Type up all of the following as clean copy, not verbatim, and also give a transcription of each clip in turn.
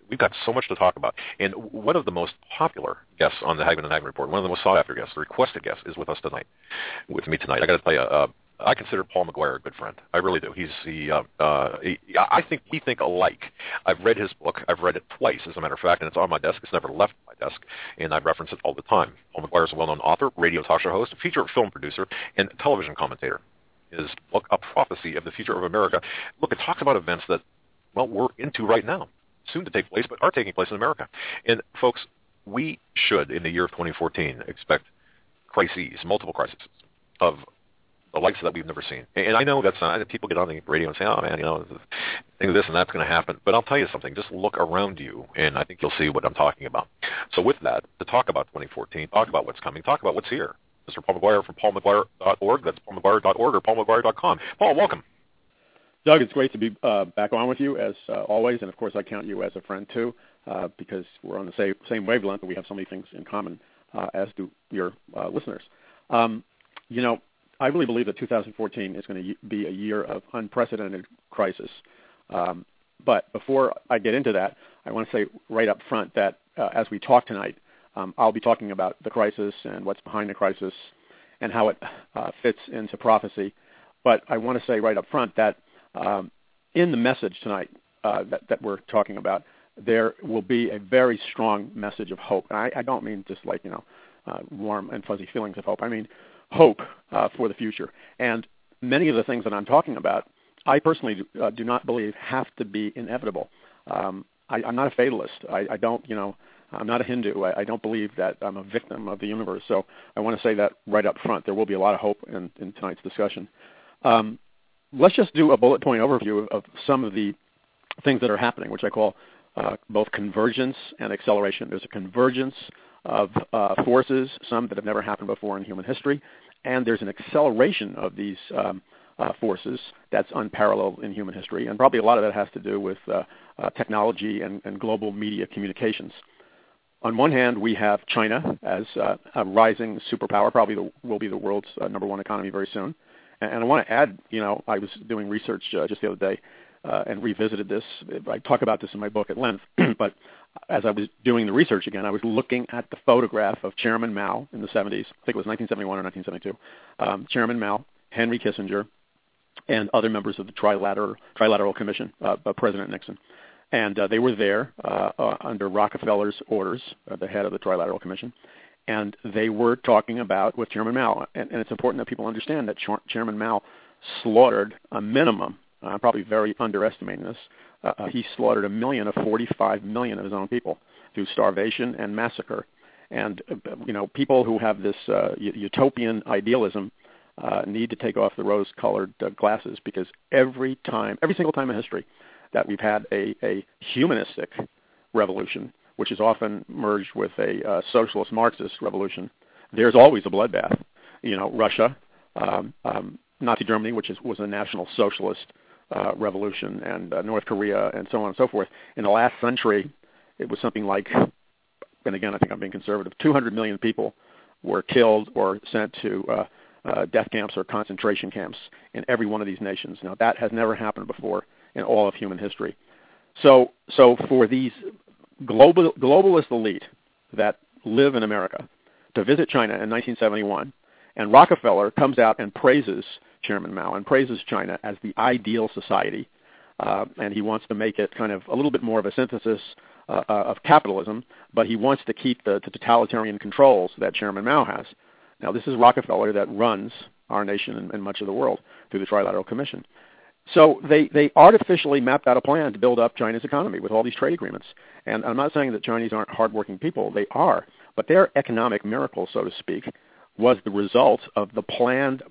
we've got so much to talk about. And one of the most popular guests on the Hagmann and Hagmann Report, one of the most sought-after guests, the requested guest, is with me tonight. I got to tell you, I consider Paul McGuire a good friend. I really do. I think we think alike. I've read his book. I've read it twice, as a matter of fact, and it's on my desk. It's never left my desk, and I reference it all the time. Paul McGuire is a well-known author, radio talk show host, feature film producer, and television commentator. His book, A Prophecy of the Future of America, look, it talks about events that, well, we're into right now, soon to take place, but are taking place in America. And, folks, we should, in the year of 2014, expect crises, multiple crises, of the likes that we've never seen. And I know that's not, people get on the radio and say, oh, man, think of this and that's going to happen. But I'll tell you something. Just look around you, and I think you'll see what I'm talking about. So with that, to talk about 2014, talk about what's coming, talk about what's here, Mr. Paul McGuire from paulmcguire.org. That's paulmcguire.org or paulmcguire.com. Paul, welcome. Doug, it's great to be back on with you, as always. And, of course, I count you as a friend, too, because we're on the same wavelength, and we have so many things in common, as do your listeners. I really believe that 2014 is going to be a year of unprecedented crisis. But before I get into that, I want to say right up front that as we talk tonight, I'll be talking about the crisis and what's behind the crisis and how it fits into prophecy. But I want to say right up front that in the message tonight that we're talking about, there will be a very strong message of hope. And I don't mean just like, warm and fuzzy feelings of hope. I mean hope for the future. And many of the things that I'm talking about, I personally do not believe have to be inevitable. I'm not a fatalist. I don't, I'm not a Hindu. I don't believe that I'm a victim of the universe. So I want to say that right up front. There will be a lot of hope in tonight's discussion. Let's just do a bullet point overview of some of the things that are happening, which I call both convergence and acceleration. There's a convergence of forces, some that have never happened before in human history, and there's an acceleration of these forces that's unparalleled in human history, and probably a lot of that has to do with technology and global media communications. On one hand, we have China as a rising superpower, probably will be the world's number one economy very soon. And I want to add, I was doing research just the other day and revisited this. I talk about this in my book at length, but as I was doing the research again, I was looking at the photograph of Chairman Mao in the 70s. I think it was 1971 or 1972. Chairman Mao, Henry Kissinger, and other members of the Trilateral Commission, President Nixon. And they were there under Rockefeller's orders, the head of the Trilateral Commission, and they were talking about with Chairman Mao. And it's important that people understand that Chairman Mao slaughtered a minimum, probably very underestimating this, he slaughtered 1 million of 45 million of his own people through starvation and massacre. And, people who have this utopian idealism need to take off the rose-colored glasses, because every single time in history that we've had a humanistic revolution, which is often merged with a socialist Marxist revolution, there's always a bloodbath. Russia, Nazi Germany, which was a national socialist revolution, and North Korea, and so on and so forth. In the last century, it was something like, and again, I think I'm being conservative, 200 million people were killed or sent to death camps or concentration camps in every one of these nations. Now, that has never happened before in all of human history. So for these globalist elite that live in America to visit China in 1971, and Rockefeller comes out and praises Chairman Mao and praises China as the ideal society, and he wants to make it kind of a little bit more of a synthesis of capitalism, but he wants to keep the totalitarian controls that Chairman Mao has. Now, this is Rockefeller that runs our nation and much of the world through the Trilateral Commission. So they artificially mapped out a plan to build up China's economy with all these trade agreements. And I'm not saying that Chinese aren't hardworking people. They are. But their economic miracle, so to speak, was the result of the plan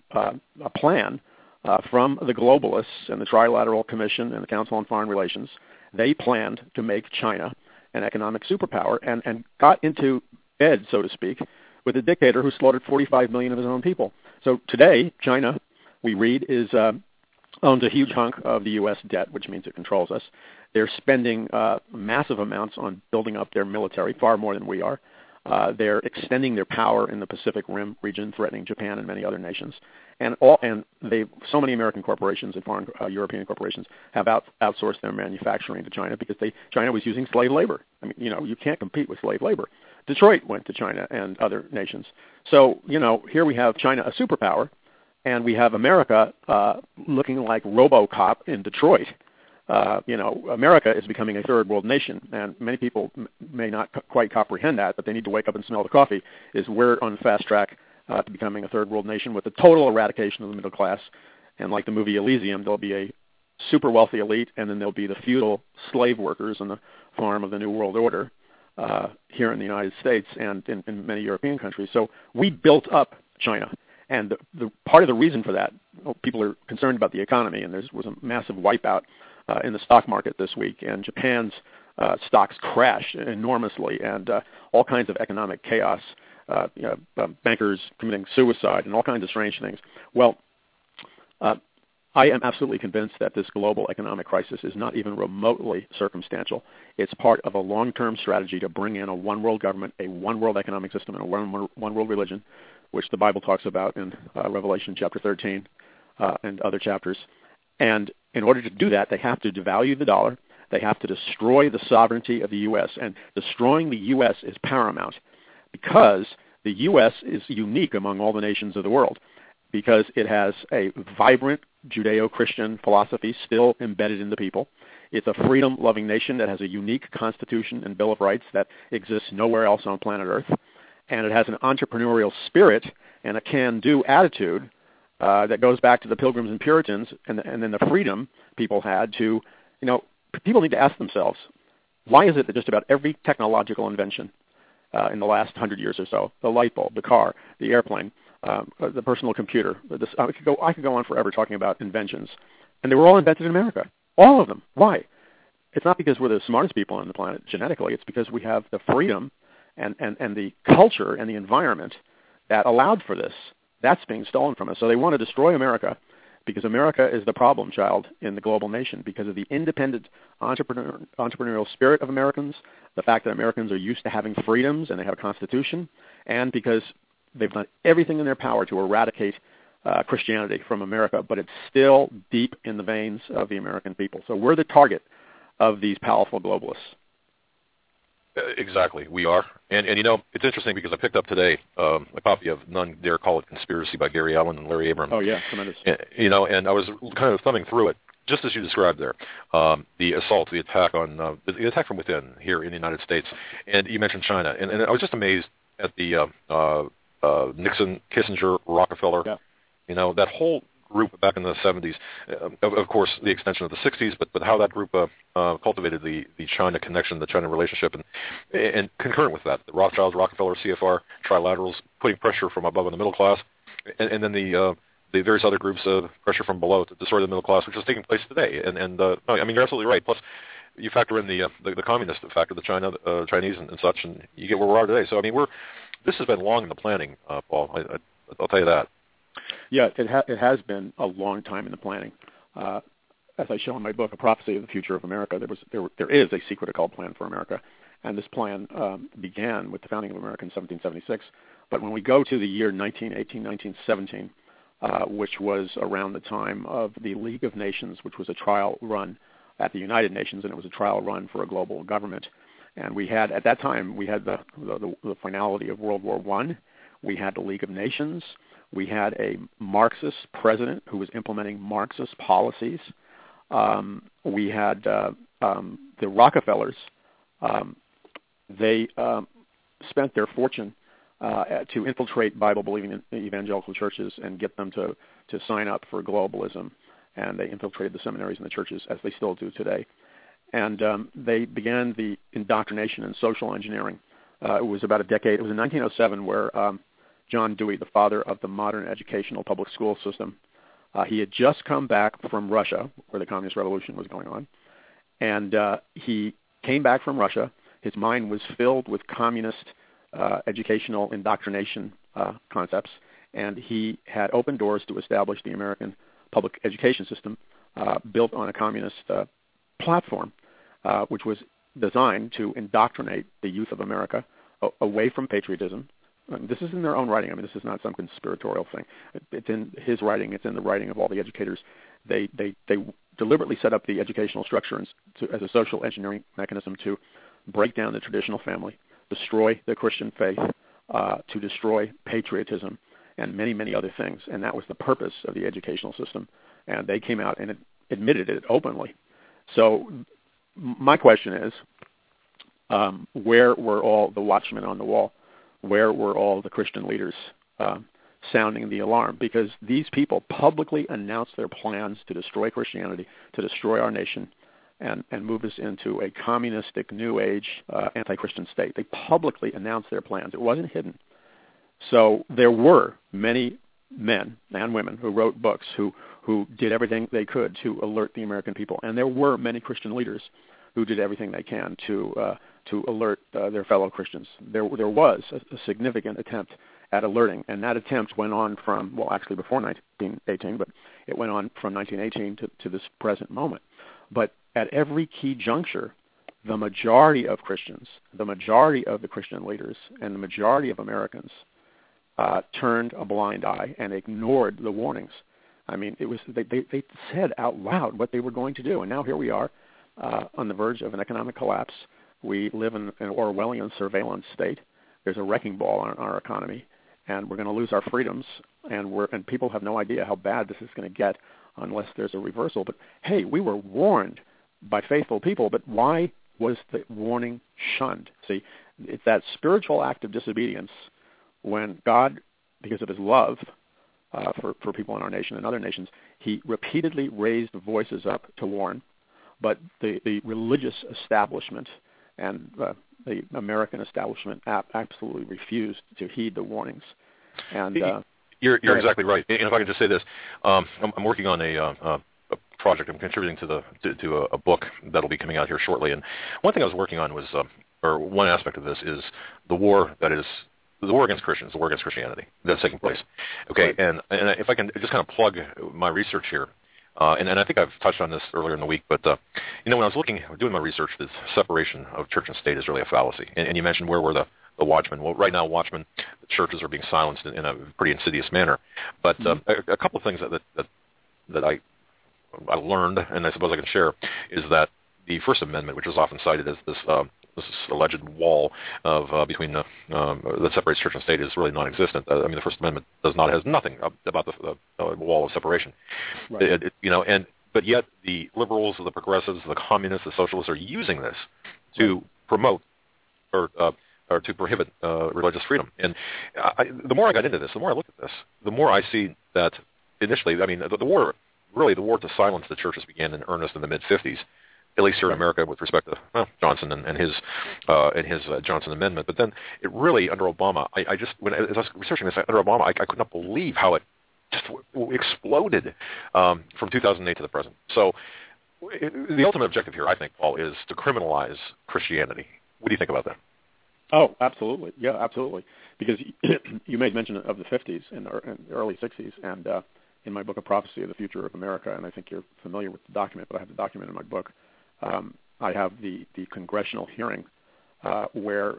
from the globalists and the Trilateral Commission and the Council on Foreign Relations. They planned to make China an economic superpower and got into bed, so to speak, with a dictator who slaughtered 45 million of his own people. So today, China, we read, owns a huge hunk of the U.S. debt, which means it controls us. They're spending massive amounts on building up their military, far more than we are. They're extending their power in the Pacific Rim region, threatening Japan and many other nations. And so many American corporations and foreign European corporations have outsourced their manufacturing to China because China was using slave labor. I mean, you can't compete with slave labor. Detroit went to China and other nations. So, here we have China, a superpower, and we have America looking like RoboCop in Detroit. America is becoming a third world nation, and many people may not quite comprehend that, but they need to wake up and smell the coffee, is we're on the fast track to becoming a third world nation with the total eradication of the middle class. And like the movie Elysium, there'll be a super wealthy elite, and then there'll be the feudal slave workers on the farm of the New World Order here in the United States and in many European countries. So we built up China. And the part of the reason for that, people are concerned about the economy, and there was a massive wipeout in the stock market this week, and Japan's stocks crashed enormously, and all kinds of economic chaos, bankers committing suicide, and all kinds of strange things. Well, I am absolutely convinced that this global economic crisis is not even remotely circumstantial. It's part of a long-term strategy to bring in a one-world government, a one-world economic system, and a one-world religion, which the Bible talks about in Revelation chapter 13 and other chapters. And in order to do that, they have to devalue the dollar. They have to destroy the sovereignty of the U.S., and destroying the U.S. is paramount because the U.S. is unique among all the nations of the world because it has a vibrant Judeo-Christian philosophy still embedded in the people. It's a freedom-loving nation that has a unique constitution and Bill of Rights that exists nowhere else on planet Earth. And it has an entrepreneurial spirit and a can-do attitude that goes back to the Pilgrims and Puritans and then the freedom people had to, people need to ask themselves, why is it that just about every technological invention in the last 100 years or so, the light bulb, the car, the airplane, the personal computer, I could go on forever talking about inventions, and they were all invented in America, all of them. Why? It's not because we're the smartest people on the planet genetically. It's because we have the freedom and the culture and the environment that allowed for this. That's being stolen from us. So they want to destroy America because America is the problem child in the global nation because of the independent entrepreneurial spirit of Americans, the fact that Americans are used to having freedoms and they have a constitution, and because they've done everything in their power to eradicate Christianity from America, but it's still deep in the veins of the American people. So we're the target of these powerful globalists. Exactly, we are. And it's interesting because I picked up today a copy of None Dare Call It Conspiracy by Gary Allen and Larry Abrams. Oh, yeah, tremendous. And I was kind of thumbing through it, just as you described there, the assault, the attack on the attack from within here in the United States. And you mentioned China. And I was just amazed at the Nixon, Kissinger, Rockefeller, that whole group back in the 70s, of course, the extension of the 60s, but how that group cultivated the China connection, the China relationship, and concurrent with that, the Rothschilds, Rockefeller, CFR, trilaterals, putting pressure from above on the middle class, and then the various other groups, pressure from below to destroy the middle class, which is taking place today. You're absolutely right. Plus, you factor in the communist factor, the Chinese and such, and you get where we are today. So, this has been long in the planning, Paul. I'll tell you that. Yeah, it has been a long time in the planning. As I show in my book, A Prophecy of the Future of America, there is a secret occult plan for America, and this plan began with the founding of America in 1776. But when we go to the year 1918, 1917, which was around the time of the League of Nations, which was a trial run at the United Nations, and it was a trial run for a global government. And at that time, we had the finality of World War I. We had the League of Nations. We had a Marxist president who was implementing Marxist policies. We had the Rockefellers. They spent their fortune to infiltrate Bible-believing evangelical churches and get them to sign up for globalism. And they infiltrated the seminaries and the churches, as they still do today. And they began the indoctrination and social engineering. It was about a decade. It was in 1907 where John Dewey, the father of the modern educational public school system, he had just come back from Russia, where the Communist Revolution was going on, and he came back from Russia. His mind was filled with communist educational indoctrination concepts, and he had opened doors to establish the American public education system built on a communist platform, which was designed to indoctrinate the youth of America away from patriotism. This is in their own writing. I mean, this is not some conspiratorial thing. It's in his writing. It's in the writing of all the educators. They deliberately set up the educational structure as a social engineering mechanism to break down the traditional family, destroy the Christian faith, to destroy patriotism, and many, many other things. And that was the purpose of the educational system. And they came out and admitted it openly. So my question is, where were all the watchmen on the wall? Where were all the Christian leaders sounding the alarm? Because these people publicly announced their plans to destroy Christianity, to destroy our nation, and move us into a communistic, New Age, anti-Christian state. They publicly announced their plans. It wasn't hidden. So there were many men and women who wrote books, who did everything they could to alert the American people. And there were many Christian leaders who did everything they can to alert their fellow Christians. There was a significant attempt at alerting, and that attempt went on from, well, actually before 1918, but it went on from 1918 to this present moment. But at every key juncture, the majority of Christians, the majority of the Christian leaders, and the majority of Americans turned a blind eye and ignored the warnings. I mean, it was they said out loud what they were going to do, and now here we are on the verge of an economic collapse. We live in an Orwellian surveillance state. There's a wrecking ball on our economy, and we're going to lose our freedoms, and people have no idea how bad this is going to get unless there's a reversal. But hey, we were warned by faithful people, but why was the warning shunned? See, it's that spiritual act of disobedience when God, because of his love for people in our nation and other nations, he repeatedly raised voices up to warn, but the religious establishment and the American establishment absolutely refused to heed the warnings. And you're exactly right. And if I could just say this, I'm working on a project. I'm contributing to a book that'll be coming out here shortly. And one thing I was working on was, or one aspect of this is the war that is the war against Christians, the war against Christianity that's taking place. Okay, right. And if I can just kind of plug my research here, and I think I've touched on this earlier in the week, but when I was doing my research, the separation of church and state is really a fallacy. And you mentioned where were the watchmen. Well, right now, watchmen, the churches are being silenced in a pretty insidious manner. But a couple of things that I learned, and I suppose I can share, is that the First Amendment, which is often cited as this alleged wall of between that separates church and state, is really non-existent. I mean, the First Amendment has nothing about the wall of separation. Right. But yet the liberals, the progressives, the communists, the socialists are using this to promote or to prohibit religious freedom. And the more I got into this, the more I looked at this, the more I see that initially, I mean, the war to silence the churches began in earnest in the mid-50s. At least here in America, with respect to Johnson and his Johnson Amendment. But then it really, under Obama, as I was researching this, under Obama, I could not believe how it just exploded from 2008 to the present. So the ultimate objective here, I think, Paul, is to criminalize Christianity. What do you think about that? Oh, absolutely. Yeah, absolutely. Because you made mention of the 50s and the early 60s, and in my book, A Prophecy of the Future of America, and I think you're familiar with the document, but I have the document in my book. I have the congressional hearing where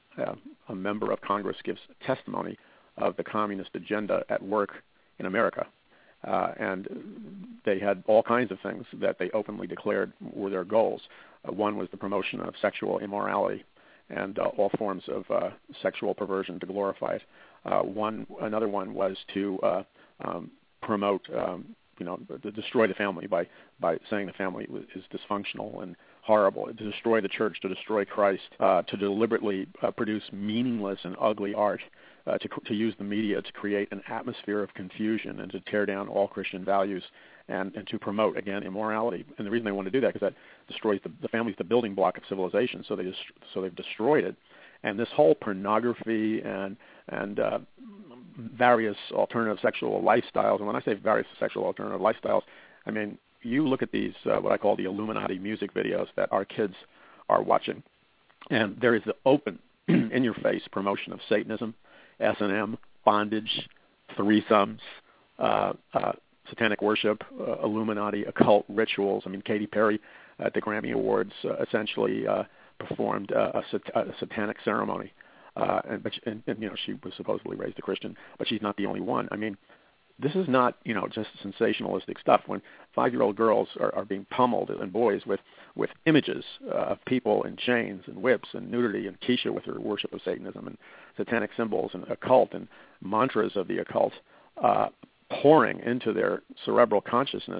a member of Congress gives testimony of the communist agenda at work in America. And they had all kinds of things that they openly declared were their goals. One was the promotion of sexual immorality and all forms of sexual perversion to glorify it. Another one was to promote to destroy the family by saying the family is dysfunctional and horrible, to destroy the church, to destroy Christ, to deliberately produce meaningless and ugly art, to use the media to create an atmosphere of confusion and to tear down all Christian values and to promote, again, immorality. And the reason they want to do that is that destroys the family is the building block of civilization, so they've destroyed it. And this whole pornography and various alternative sexual lifestyles, and when I say various sexual alternative lifestyles, I mean, you look at these, what I call the Illuminati music videos that our kids are watching, and there is the open, in-your-face promotion of Satanism, S&M, bondage, threesomes, satanic worship, Illuminati, occult rituals. I mean, Katy Perry at the Grammy Awards essentially performed a satanic ceremony. and she was supposedly raised a Christian, but she's not the only one. I mean, this is not, just sensationalistic stuff. When 5-year-old girls are being pummeled, and boys with images of people in chains and whips and nudity, and Keisha with her worship of Satanism and satanic symbols and occult and mantras of the occult pouring into their cerebral consciousness,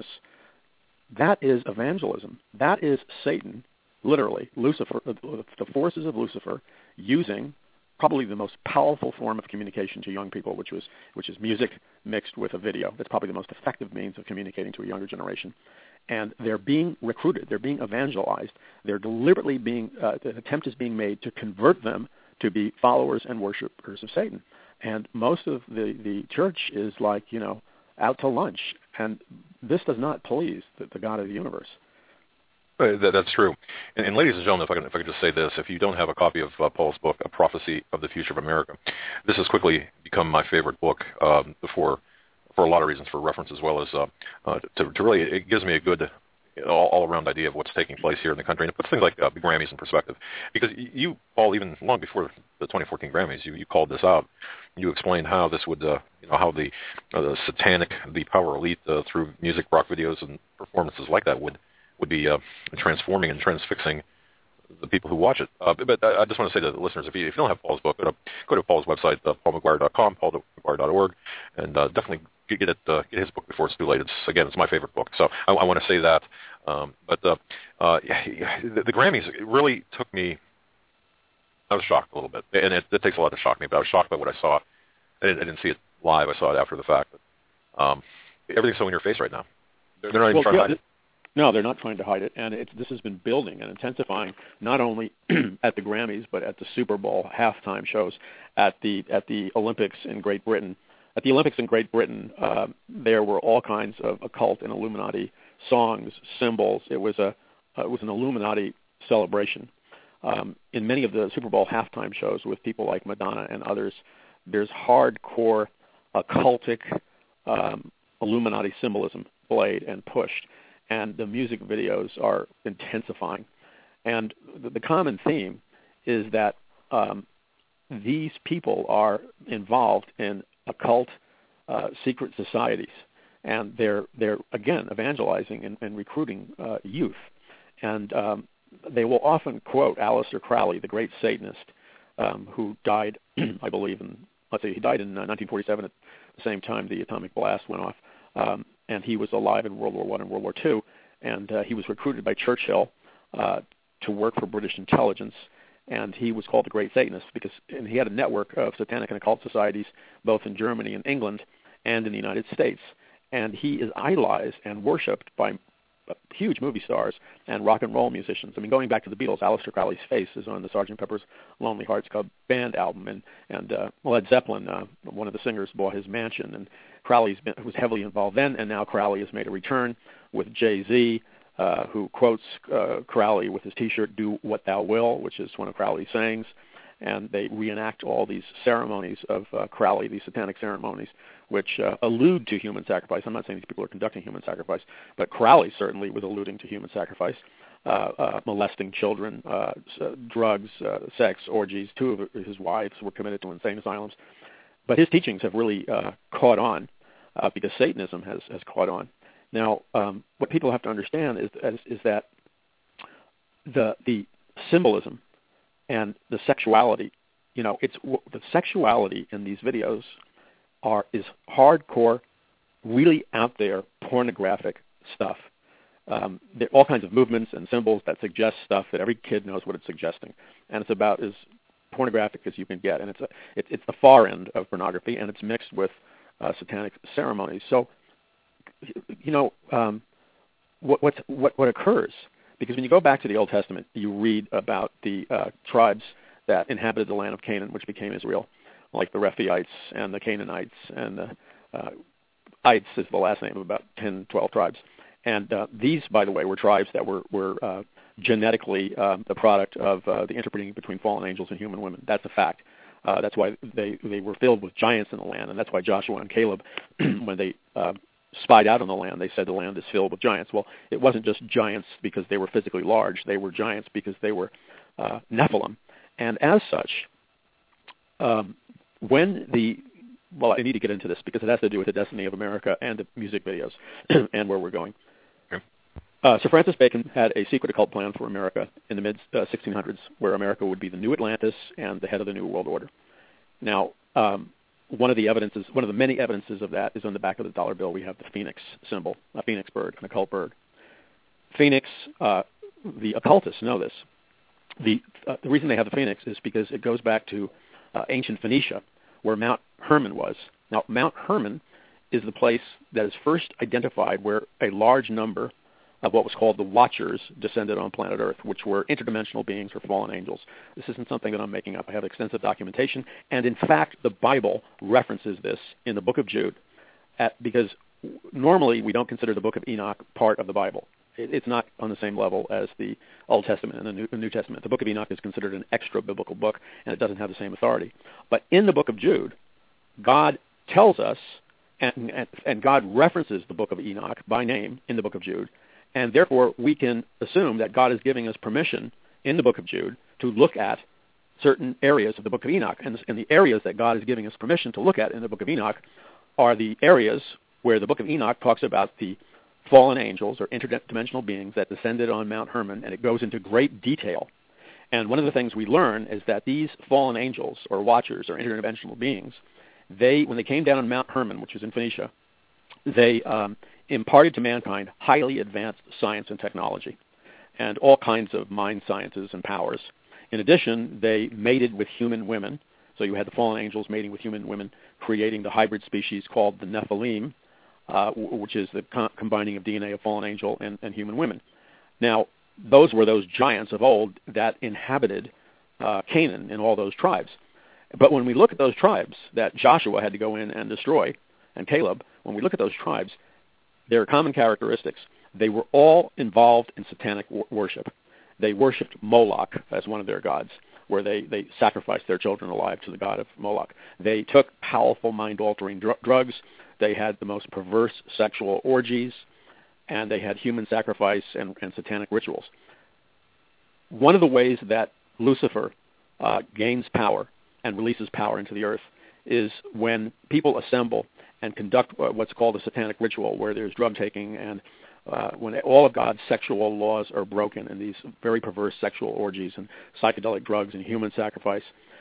that is evangelism. That is Satan, literally, Lucifer, the forces of Lucifer, using probably the most powerful form of communication to young people, which is music mixed with a video. That's probably the most effective means of communicating to a younger generation. And they're being recruited. They're being evangelized. They're deliberately an attempt is being made to convert them to be followers and worshipers of Satan. And most of the church is like, out to lunch. And this does not please the God of the universe. That's true. And ladies and gentlemen, if I could just say this, if you don't have a copy of Paul's book, A Prophecy of the Future of America, this has quickly become my favorite book for a lot of reasons, for reference as well as to really, it gives me a good all-around idea of what's taking place here in the country, and it puts things like the Grammys in perspective. Because you, Paul, even long before the 2014 Grammys, you called this out. You explained how this would, how the satanic, the power elite through music, rock videos, and performances like that would be transforming and transfixing the people who watch it. But I just want to say to the listeners, if you don't have Paul's book, go to Paul's website, paulmcguire.com, paulmcguire.org, and definitely get his book before it's too late. It's my favorite book. So I want to say that. But the Grammys really took me. I was shocked a little bit, and it takes a lot to shock me. But I was shocked by what I saw. I didn't see it live. I saw it after the fact. But everything's so in your face right now. They're not even trying to hide it. No, they're not trying to hide it, and this has been building and intensifying not only at the Grammys but at the Super Bowl halftime shows, at the Olympics in Great Britain. At the Olympics in Great Britain, there were all kinds of occult and Illuminati songs, symbols. It was an Illuminati celebration. In many of the Super Bowl halftime shows with people like Madonna and others, there's hardcore occultic Illuminati symbolism played and pushed. And the music videos are intensifying. And the common theme is that these people are involved in occult secret societies, and they're again evangelizing and recruiting youth. And they will often quote Aleister Crowley, the great Satanist, who died, I believe, he died in 1947 at the same time the atomic blast went off. And he was alive in World War I and World War II, and he was recruited by Churchill to work for British intelligence, and he was called the Great Satanist because he had a network of satanic and occult societies both in Germany and England and in the United States, and he is idolized and worshipped by huge movie stars and rock and roll musicians. I mean, going back to the Beatles, Aleister Crowley's face is on the Sgt. Pepper's Lonely Hearts Club Band album, and Led Zeppelin, one of the singers, bought his mansion, and Crowley was heavily involved then, and now Crowley has made a return with Jay-Z, who quotes Crowley with his T-shirt, "Do What Thou Will," which is one of Crowley's sayings, and they reenact all these ceremonies of Crowley, these satanic ceremonies, which allude to human sacrifice. I'm not saying these people are conducting human sacrifice, but Crowley certainly was alluding to human sacrifice, molesting children, drugs, sex, orgies. 2 of his wives were committed to insane asylums. But his teachings have really caught on because Satanism has caught on. Now, what people have to understand is that the symbolism and the sexuality, it's the sexuality in these videos is hardcore, really out there pornographic stuff. There are all kinds of movements and symbols that suggest stuff that every kid knows what it's suggesting, and it's about as pornographic as you can get, and it's the far end of pornography, and it's mixed with satanic ceremonies. So, what occurs? Because when you go back to the Old Testament, you read about the tribes that inhabited the land of Canaan, which became Israel, like the Rephaites and the Canaanites, and the Ites is the last name of about 10, 12 tribes. And these, by the way, were tribes that were genetically the product of the interbreeding between fallen angels and human women. That's a fact. That's why they were filled with giants in the land, and that's why Joshua and Caleb, when they spied out on the land, they said the land is filled with giants. Well, it wasn't just giants because they were physically large. They were giants because they were Nephilim. And as such, Well, I need to get into this because it has to do with the destiny of America and the music videos and where we're going. Okay. Sir Francis Bacon had a secret occult plan for America in the mid-1600s, where America would be the new Atlantis and the head of the new world order. Now, one of the many evidences of that is on the back of the dollar bill. We have the phoenix symbol, a phoenix bird, an occult bird. Phoenix, the occultists know this. The reason they have the phoenix is because it goes back to ancient Phoenicia, where Mount Hermon was. Now, Mount Hermon is the place that is first identified where a large number of what was called the Watchers descended on planet Earth, which were interdimensional beings or fallen angels. This isn't something that I'm making up. I have extensive documentation. And in fact, the Bible references this in the book of Jude, because normally we don't consider the book of Enoch part of the Bible. It's not on the same level as the Old Testament and the New Testament. The book of Enoch is considered an extra-biblical book, and it doesn't have the same authority. But in the book of Jude, God tells us, and God references the book of Enoch by name in the book of Jude, and therefore we can assume that God is giving us permission in the book of Jude to look at certain areas of the book of Enoch. And the areas that God is giving us permission to look at in the book of Enoch are the areas where the book of Enoch talks about the fallen angels or interdimensional beings that descended on Mount Hermon, and it goes into great detail. And one of the things we learn is that these fallen angels or watchers or interdimensional beings, when they came down on Mount Hermon, which is in Phoenicia, they imparted to mankind highly advanced science and technology and all kinds of mind sciences and powers. In addition, they mated with human women. So you had the fallen angels mating with human women, creating the hybrid species called the Nephilim, which is the combining of DNA of fallen angel and human women. Now, those were those giants of old that inhabited Canaan and all those tribes. But when we look at those tribes that Joshua had to go in and destroy, and Caleb, when we look at those tribes, there are common characteristics. They were all involved in satanic worship. They worshipped Moloch as one of their gods, where they sacrificed their children alive to the god of Moloch. They took powerful mind-altering drugs. They had the most perverse sexual orgies, and they had human sacrifice and satanic rituals. One of the ways that Lucifer gains power and releases power into the earth is when people assemble and conduct what's called a satanic ritual, where there's drug taking and when all of God's sexual laws are broken in these very perverse sexual orgies and psychedelic drugs and human sacrifice,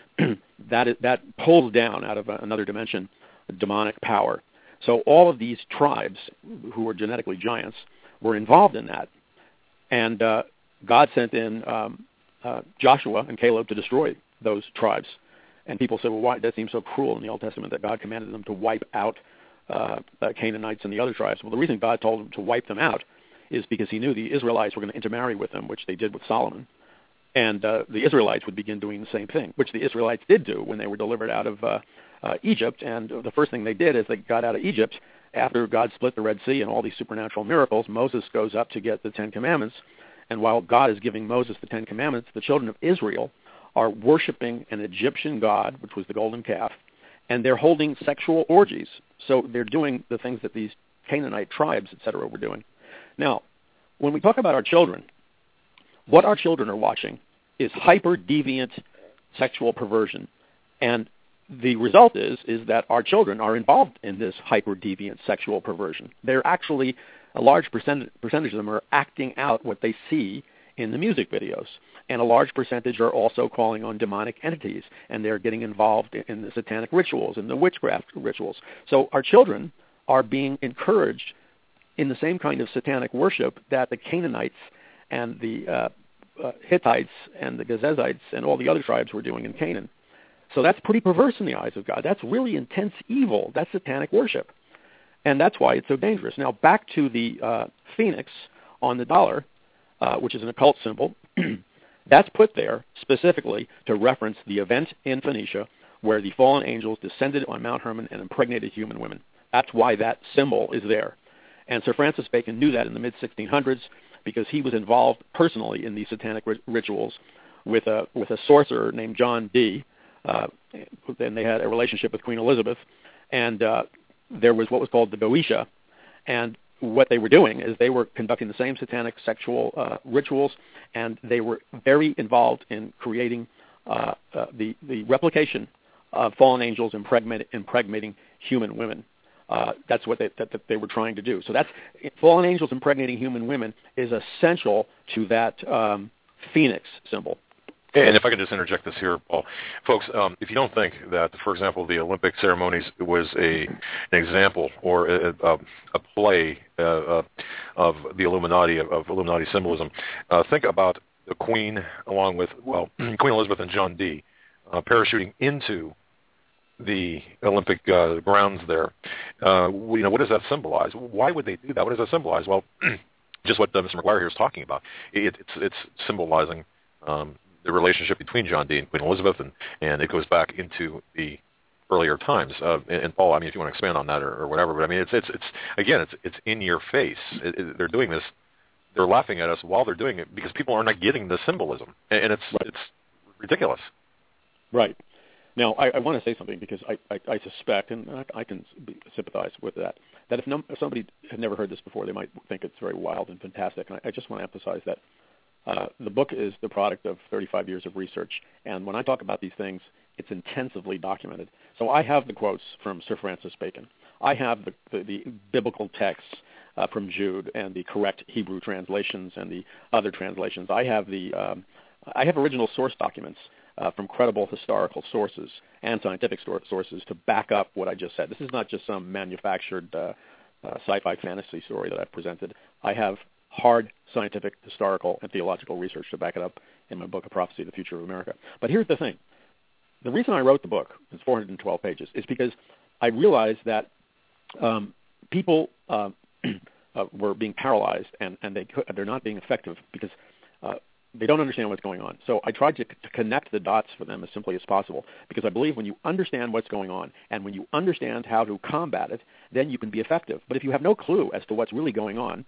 that pulls down out of another dimension demonic power. So all of these tribes, who were genetically giants, were involved in that. And God sent in Joshua and Caleb to destroy those tribes. And people say, well, why? That seems so cruel in the Old Testament that God commanded them to wipe out Canaanites and the other tribes. Well, the reason God told them to wipe them out is because he knew the Israelites were going to intermarry with them, which they did with Solomon. And the Israelites would begin doing the same thing, which the Israelites did do when they were delivered out of Egypt. And the first thing they did is they got out of Egypt after God split the Red Sea and all these supernatural miracles. Moses goes up to get the Ten Commandments. And while God is giving Moses the Ten Commandments, the children of Israel are worshiping an Egyptian god, which was the golden calf, and they're holding sexual orgies. So they're doing the things that these Canaanite tribes, etc., were doing. Now, when we talk about our children, what our children are watching is hyper-deviant sexual perversion. And the result is that our children are involved in this hyper-deviant sexual perversion. They're actually, a large percentage of them are acting out what they see in the music videos. And a large percentage are also calling on demonic entities, and they're getting involved in the satanic rituals and the witchcraft rituals. So our children are being encouraged in the same kind of satanic worship that the Canaanites and the Hittites and the Gazezites and all the other tribes were doing in Canaan. So that's pretty perverse in the eyes of God. That's really intense evil. That's satanic worship. And that's why it's so dangerous. Now, back to the phoenix on the dollar, which is an occult symbol. That's put there specifically to reference the event in Phoenicia where the fallen angels descended on Mount Hermon and impregnated human women. That's why that symbol is there. And Sir Francis Bacon knew that in the mid-1600s because he was involved personally in these satanic rituals with a sorcerer named John Dee. And they had a relationship with Queen Elizabeth. And there was what was called the Boeotia. And what they were doing is they were conducting the same satanic sexual rituals, and they were very involved in creating the replication fallen angels impregnating human women. That's what they were trying to do. So that's fallen angels impregnating human women is essential to that phoenix symbol. And if I could just interject this here, Paul, folks, if you don't think that, for example, the Olympic ceremonies was an example or a play of the Illuminati, of Illuminati symbolism, think about the Queen, along with, Queen Elizabeth and John Dee, parachuting into the Olympic grounds there. What does that symbolize? Why would they do that? What does that symbolize? Well, just what Mr. McGuire here is talking about. It's symbolizing the relationship between John Dee and Queen Elizabeth, and it goes back into the earlier times. And Paul, I mean, if you want to expand on that or whatever, but I mean, it's in your face. They're doing this. They're laughing at us while they're doing it because people are not getting the symbolism, and it's ridiculous. Right. Now, I want to say something because I suspect, and I can sympathize with that if somebody had never heard this before, they might think it's very wild and fantastic. And I just want to emphasize that the book is the product of 35 years of research, and when I talk about these things, it's intensively documented. So I have the quotes from Sir Francis Bacon. I have the biblical texts from Jude and the correct Hebrew translations and the other translations. I have original source documents from credible historical sources and scientific sources to back up what I just said. This is not just some manufactured sci-fi fantasy story that I've presented. I have hard scientific, historical, and theological research to back it up in my book, A Prophecy of the Future of America. But here's the thing. The reason I wrote the book, it's 412 pages, is because I realized that people were being paralyzed and they're not being effective because they don't understand what's going on. So I tried to connect the dots for them as simply as possible because I believe when you understand what's going on and when you understand how to combat it, then you can be effective. But if you have no clue as to what's really going on,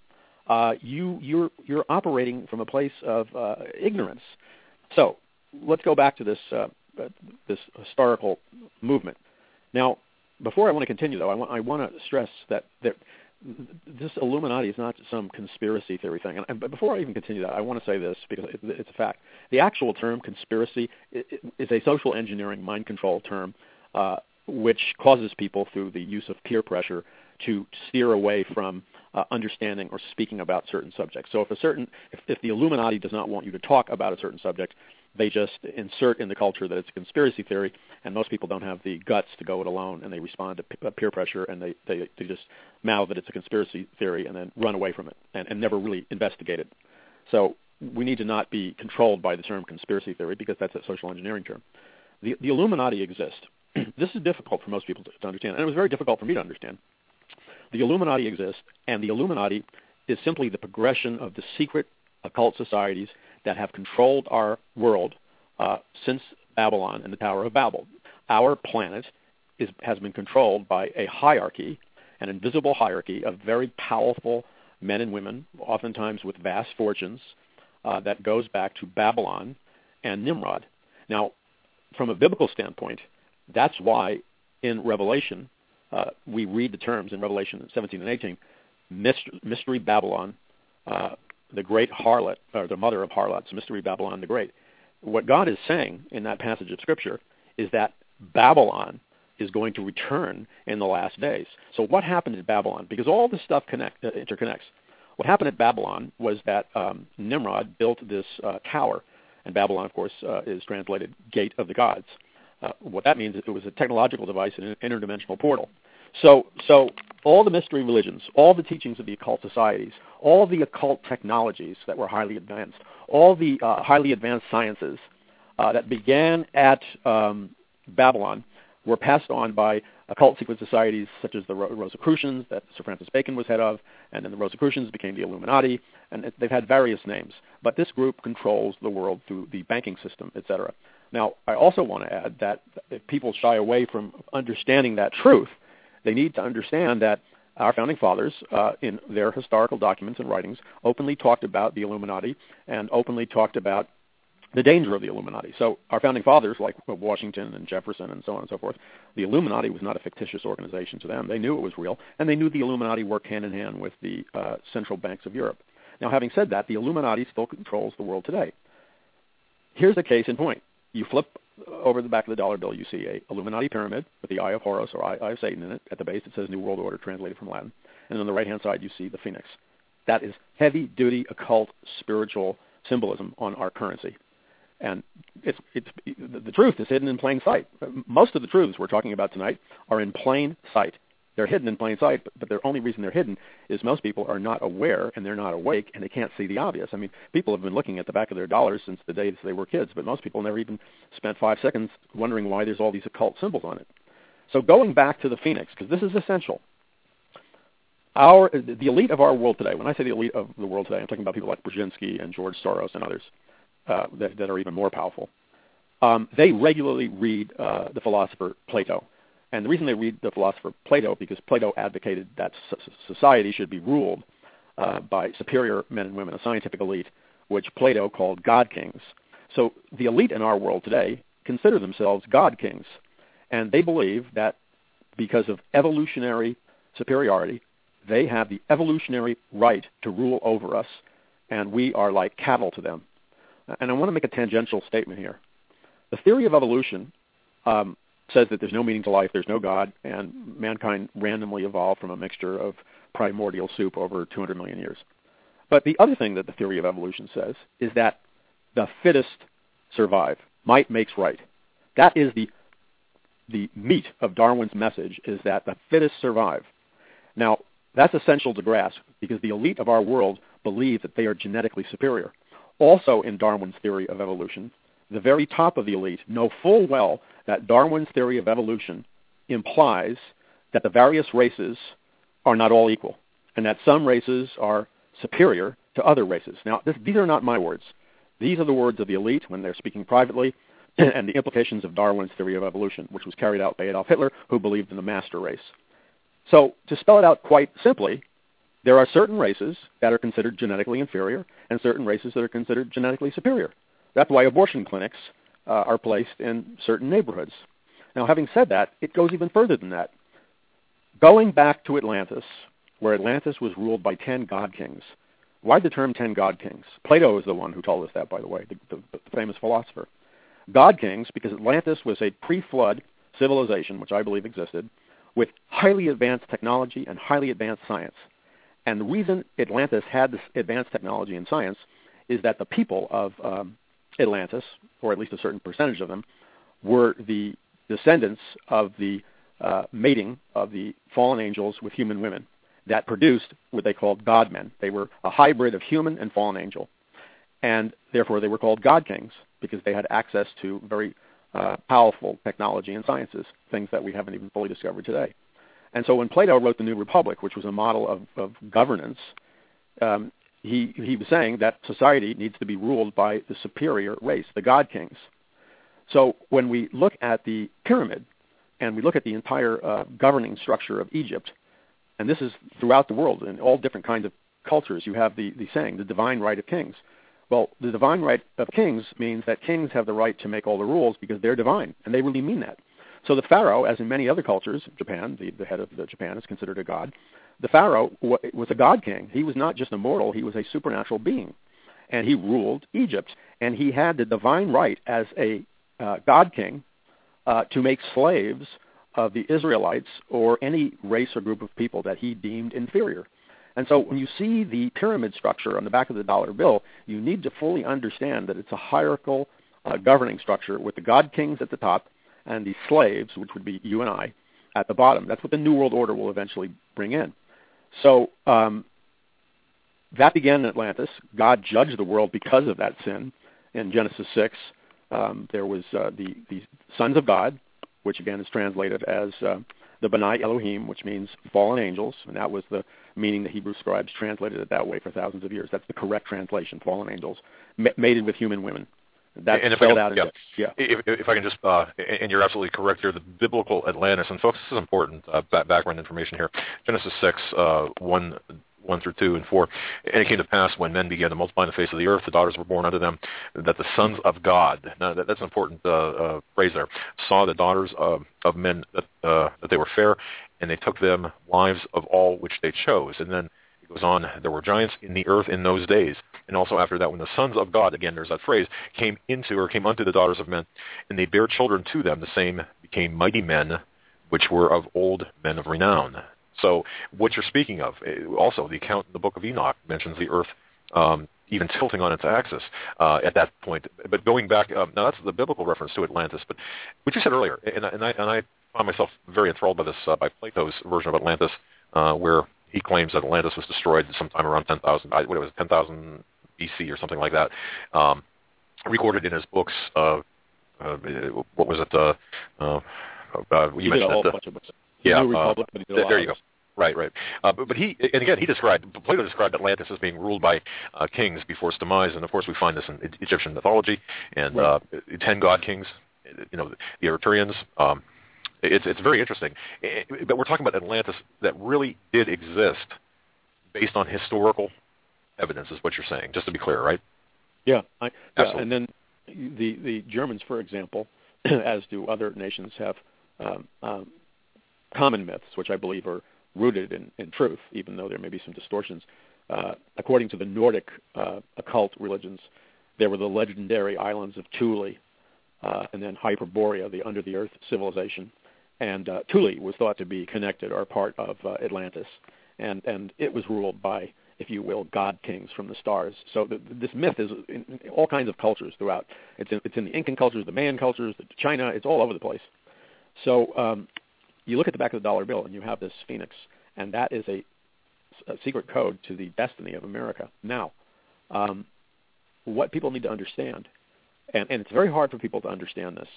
you're operating from a place of ignorance. So let's go back to this historical movement. Now, before I want to continue, though, I want to stress that this Illuminati is not some conspiracy theory thing. But before I even continue that, I want to say this because it's a fact. The actual term conspiracy is a social engineering mind control term which causes people through the use of peer pressure to steer away from understanding or speaking about certain subjects. So if the Illuminati does not want you to talk about a certain subject, they just insert in the culture that it's a conspiracy theory, and most people don't have the guts to go it alone, and they respond to peer pressure, and they just mouth that it's a conspiracy theory and then run away from it and never really investigate it. So we need to not be controlled by the term conspiracy theory because that's a social engineering term. The Illuminati exist. This is difficult for most people to understand, and it was very difficult for me to understand. The Illuminati exists, and the Illuminati is simply the progression of the secret occult societies that have controlled our world since Babylon and the Tower of Babel. Our planet has been controlled by a hierarchy, an invisible hierarchy of very powerful men and women, oftentimes with vast fortunes, that goes back to Babylon and Nimrod. Now, from a biblical standpoint, that's why in Revelation, we read the terms in Revelation 17 and 18, Mystery Babylon, the great harlot, or the mother of harlots, Mystery Babylon the Great. What God is saying in that passage of Scripture is that Babylon is going to return in the last days. So what happened at Babylon? Because all this stuff interconnects. What happened at Babylon was that Nimrod built this tower, and Babylon, of course, is translated Gate of the Gods. What that means is it was a technological device, an interdimensional portal. So all the mystery religions, all the teachings of the occult societies, all the occult technologies that were highly advanced, all the highly advanced sciences that began at Babylon were passed on by occult secret societies such as the Rosicrucians that Sir Francis Bacon was head of, and then the Rosicrucians became the Illuminati, and they've had various names. But this group controls the world through the banking system, etc. Now, I also want to add that if people shy away from understanding that truth, they need to understand that our founding fathers, in their historical documents and writings, openly talked about the Illuminati and openly talked about the danger of the Illuminati. So our founding fathers, like Washington and Jefferson and so on and so forth, the Illuminati was not a fictitious organization to them. They knew it was real, and they knew the Illuminati worked hand in hand with the central banks of Europe. Now, having said that, the Illuminati still controls the world today. Here's a case in point. You flip over the back of the dollar bill, you see a Illuminati pyramid with the Eye of Horus or Eye of Satan in it. At the base, it says New World Order, translated from Latin. And on the right-hand side, you see the phoenix. That is heavy-duty occult spiritual symbolism on our currency. And the truth is hidden in plain sight. Most of the truths we're talking about tonight are in plain sight. They're hidden in plain sight, but the only reason they're hidden is most people are not aware and they're not awake and they can't see the obvious. I mean, people have been looking at the back of their dollars since the days they were kids, but most people never even spent 5 seconds wondering why there's all these occult symbols on it. So going back to the phoenix, because this is essential, the elite of our world today, when I say the elite of the world today, I'm talking about people like Brzezinski and George Soros and others that are even more powerful. They regularly read the philosopher Plato. And the reason they read the philosopher Plato, because Plato advocated that society should be ruled by superior men and women, a scientific elite, which Plato called God kings. So the elite in our world today consider themselves God kings. And they believe that because of evolutionary superiority, they have the evolutionary right to rule over us, and we are like cattle to them. And I want to make a tangential statement here. The theory of evolution says that there's no meaning to life, there's no God, and mankind randomly evolved from a mixture of primordial soup over 200 million years. But the other thing that the theory of evolution says is that the fittest survive. Might makes right. That is the meat of Darwin's message, is that the fittest survive. Now, that's essential to grasp because the elite of our world believe that they are genetically superior. Also in Darwin's theory of evolution, the very top of the elite know full well that Darwin's theory of evolution implies that the various races are not all equal and that some races are superior to other races. Now, these are not my words. These are the words of the elite when they're speaking privately and the implications of Darwin's theory of evolution, which was carried out by Adolf Hitler, who believed in the master race. So to spell it out quite simply, there are certain races that are considered genetically inferior and certain races that are considered genetically superior. That's why abortion clinics are placed in certain neighborhoods. Now, having said that, it goes even further than that. Going back to Atlantis, where Atlantis was ruled by 10 god kings. Why the term 10 god kings? Plato is the one who told us that, by the way, the famous philosopher. God kings, because Atlantis was a pre-flood civilization, which I believe existed, with highly advanced technology and highly advanced science. And the reason Atlantis had this advanced technology and science is that the people of Atlantis, or at least a certain percentage of them, were the descendants of the mating of the fallen angels with human women that produced what they called god men. They were a hybrid of human and fallen angel. And therefore they were called god kings because they had access to very powerful technology and sciences, things that we haven't even fully discovered today. And so when Plato wrote the New Republic, which was a model of governance, he was saying that society needs to be ruled by the superior race, the god kings. So when we look at the pyramid and we look at the entire governing structure of Egypt, and this is throughout the world in all different kinds of cultures, you have the saying, the divine right of kings. Well, the divine right of kings means that kings have the right to make all the rules because they're divine, and they really mean that. So the pharaoh, as in many other cultures, Japan, the head of Japan is considered a god. The pharaoh was a god king. He was not just a mortal, he was a supernatural being. And he ruled Egypt. And he had the divine right as a god king to make slaves of the Israelites or any race or group of people that he deemed inferior. And so when you see the pyramid structure on the back of the dollar bill, you need to fully understand that it's a hierarchical governing structure with the god kings at the top and the slaves, which would be you and I, at the bottom. That's what the New World Order will eventually bring in. So that began in Atlantis. God judged the world because of that sin. In Genesis 6, there was the sons of God, which again is translated as the B'nai Elohim, which means fallen angels, and that was the meaning the Hebrew scribes translated it that way for thousands of years. That's the correct translation, fallen angels, mated with human women. That's spelled out. If I can just, and you're absolutely correct here, the biblical Atlantis, and folks, this is important background information here. Genesis 6, 1 through 2 and 4. And it came to pass when men began to multiply on the face of the earth, the daughters were born unto them, that the sons of God, now that's an important phrase there, saw the daughters of men that they were fair, and they took them wives of all which they chose. And then He goes on, there were giants in the earth in those days, and also after that when the sons of God, again there's that phrase, came unto the daughters of men, and they bare children to them, the same became mighty men, which were of old men of renown. So what you're speaking of, also the account in the book of Enoch mentions the earth even tilting on its axis at that point. But going back, now that's the biblical reference to Atlantis, but what you said earlier, and I found myself very enthralled by this, by Plato's version of Atlantis, where he claims that Atlantis was destroyed sometime around 10,000 BC or something like that, recorded in his books. What was it? You mentioned a bunch of books. New Republic, but he did a lot there you go. Right. But he Plato described Atlantis as being ruled by kings before its demise, and of course we find this in Egyptian mythology and 10 god kings, the Eritreans. It's very interesting. But we're talking about Atlantis that really did exist based on historical evidence, is what you're saying, just to be clear, right? Yeah. And then the Germans, for example, as do other nations, have common myths, which I believe are rooted in truth, even though there may be some distortions. According to the Nordic occult religions, there were the legendary islands of Thule, and then Hyperborea, the under-the-earth civilization. And Thule was thought to be connected or part of Atlantis. And it was ruled by, if you will, god kings from the stars. So this myth is in all kinds of cultures throughout. It's in the Incan cultures, the Mayan cultures, China. It's all over the place. So you look at the back of the dollar bill, and you have this phoenix, and that is a secret code to the destiny of America. Now, what people need to understand, and it's very hard for people to understand this.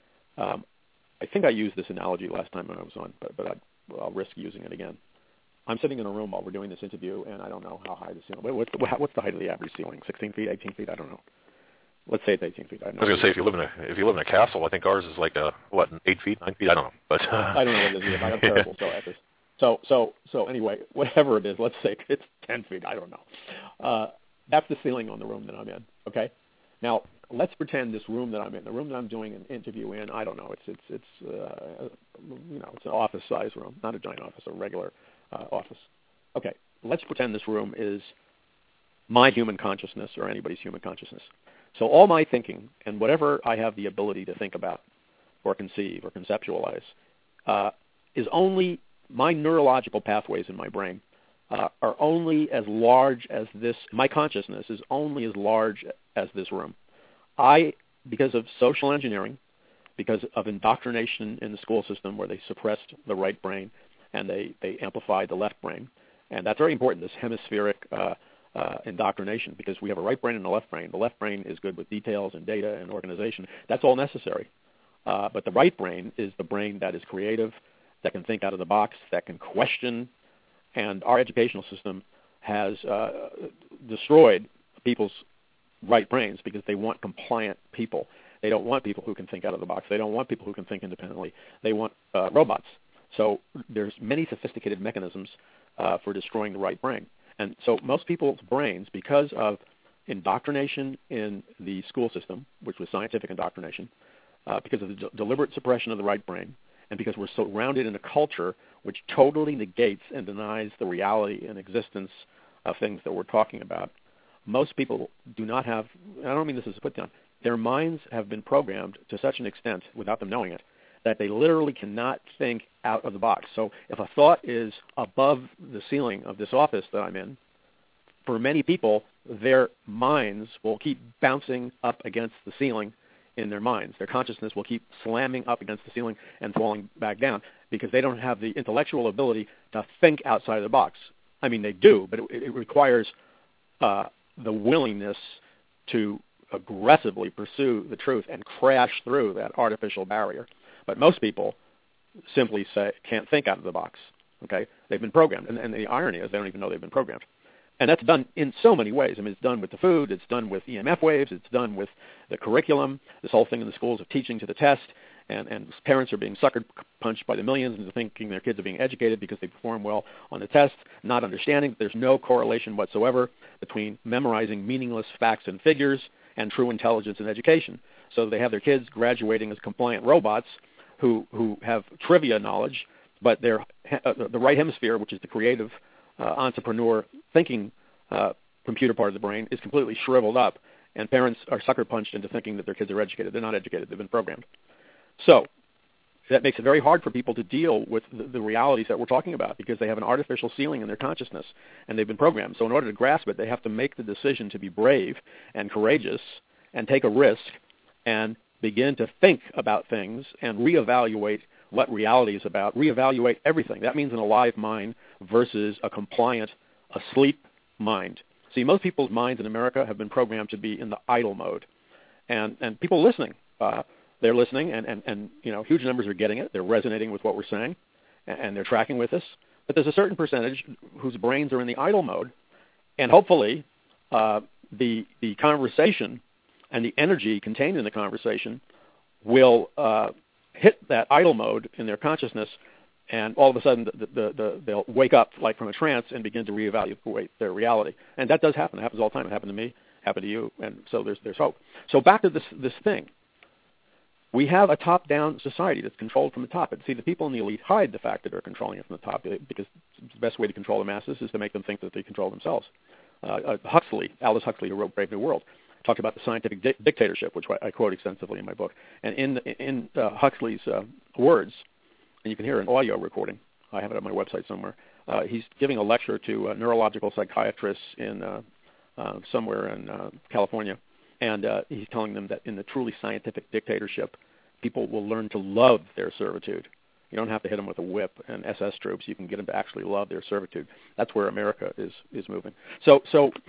I think I used this analogy last time when I was on, but I'll risk using it again. I'm sitting in a room while we're doing this interview, and I don't know how high the ceiling. What's the height of the average ceiling? 16 feet, 18 feet? I don't know. Let's say it's 18 feet. I was going to say if you live in a castle, I think ours is like 8 feet, 9 feet. I don't know, but I don't know what it is. I'm terrible at this. So anyway, whatever it is, let's say it's 10 feet. I don't know. That's the ceiling on the room that I'm in. Okay. Now let's pretend this room that I'm in, the room that I'm doing an interview in. I don't know. It's an office size room, not a giant office, a regular office. Okay. Let's pretend this room is my human consciousness or anybody's human consciousness. So all my thinking and whatever I have the ability to think about or conceive or conceptualize is only my neurological pathways in my brain are only as large as this. My consciousness is only as large as this room. Because of social engineering, because of indoctrination in the school system where they suppressed the right brain and they amplified the left brain, and that's very important, this hemispheric indoctrination, because we have a right brain and a left brain. The left brain is good with details and data and organization. That's all necessary. But the right brain is the brain that is creative, that can think out of the box, that can question. And our educational system has destroyed people's right brains because they want compliant people. They don't want people who can think out of the box. They don't want people who can think independently. They want robots. So there's many sophisticated mechanisms for destroying the right brain. And so most people's brains, because of indoctrination in the school system, which was scientific indoctrination, because of the deliberate suppression of the right brain, and because we're surrounded in a culture which totally negates and denies the reality and existence of things that we're talking about, most people do not have, I don't mean this as a put down, their minds have been programmed to such an extent, without them knowing it, that they literally cannot think out of the box. So if a thought is above the ceiling of this office that I'm in, for many people, their minds will keep bouncing up against the ceiling in their minds. Their consciousness will keep slamming up against the ceiling and falling back down because they don't have the intellectual ability to think outside of the box. I mean, they do, but it requires the willingness to aggressively pursue the truth and crash through that artificial barrier. But most people simply can't think out of the box. Okay, they've been programmed, and the irony is they don't even know they've been programmed. And that's done in so many ways. I mean, it's done with the food, it's done with EMF waves, it's done with the curriculum, this whole thing in the schools of teaching to the test, and parents are being sucker punched by the millions into thinking their kids are being educated because they perform well on the test, not understanding that there's no correlation whatsoever between memorizing meaningless facts and figures and true intelligence and education. So they have their kids graduating as compliant robots who have trivia knowledge, but they're the right hemisphere, which is the creative entrepreneur thinking computer part of the brain is completely shriveled up, and parents are sucker punched into thinking that their kids are educated. They're not educated. They've been programmed. So that makes it very hard for people to deal with the realities that we're talking about, because they have an artificial ceiling in their consciousness, and they've been programmed. So in order to grasp it, they have to make the decision to be brave and courageous and take a risk and begin to think about things and reevaluate what reality is about, reevaluate everything. That means an alive mind versus a compliant, asleep mind. See, most people's minds in America have been programmed to be in the idle mode. And people listening, they're listening, and huge numbers are getting it. They're resonating with what we're saying, and they're tracking with us. But there's a certain percentage whose brains are in the idle mode, and hopefully the conversation and the energy contained in the conversation will hit that idle mode in their consciousness, and all of a sudden they'll wake up like from a trance and begin to reevaluate their reality. And that does happen. It happens all the time. It happened to me, happened to you, and so there's hope. So back to this thing. We have a top-down society that's controlled from the top. And see, the people in the elite hide the fact that they're controlling it from the top, because the best way to control the masses is to make them think that they control themselves. Aldous Huxley, who wrote Brave New World, talked about the scientific dictatorship, which I quote extensively in my book. And in Huxley's words, and you can hear an audio recording, I have it on my website somewhere, he's giving a lecture to neurological psychiatrists in somewhere in California, and he's telling them that in the truly scientific dictatorship, people will learn to love their servitude. You don't have to hit them with a whip and SS troops. You can get them to actually love their servitude. That's where America is moving. So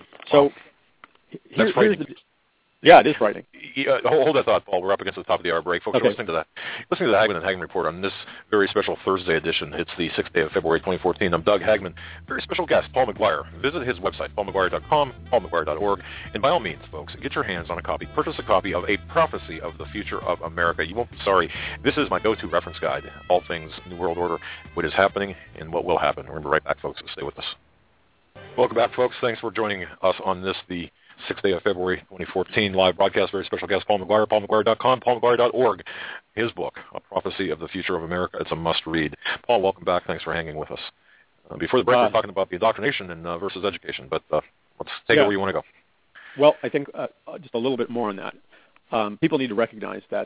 That's frightening. Yeah, it is frightening. Hold that thought, Paul. We're up against the top of the hour break. Folks, okay. Are listening to the Hagmann and Hagmann Report on this very special Thursday edition. It's the 6th day of February 2014. I'm Doug Hagmann. Very special guest, Paul McGuire. Visit his website, paulmcguire.com, paulmcguire.org. And by all means, folks, get your hands on a copy. Purchase a copy of A Prophecy of the Future of America. You won't be sorry. This is my go-to reference guide. All things New World Order, what is happening and what will happen. We're going to be right back, folks. So stay with us. Welcome back, folks. Thanks for joining us on this, the 6th day of February 2014, live broadcast. Very special guest, Paul McGuire, paulmcguire.com, paulmcguire.org. His book, A Prophecy of the Future of America. It's a must-read. Paul, welcome back. Thanks for hanging with us. Before the break, we were talking about the indoctrination and versus education, but let's take it where you want to go. Well, I think just a little bit more on that. People need to recognize that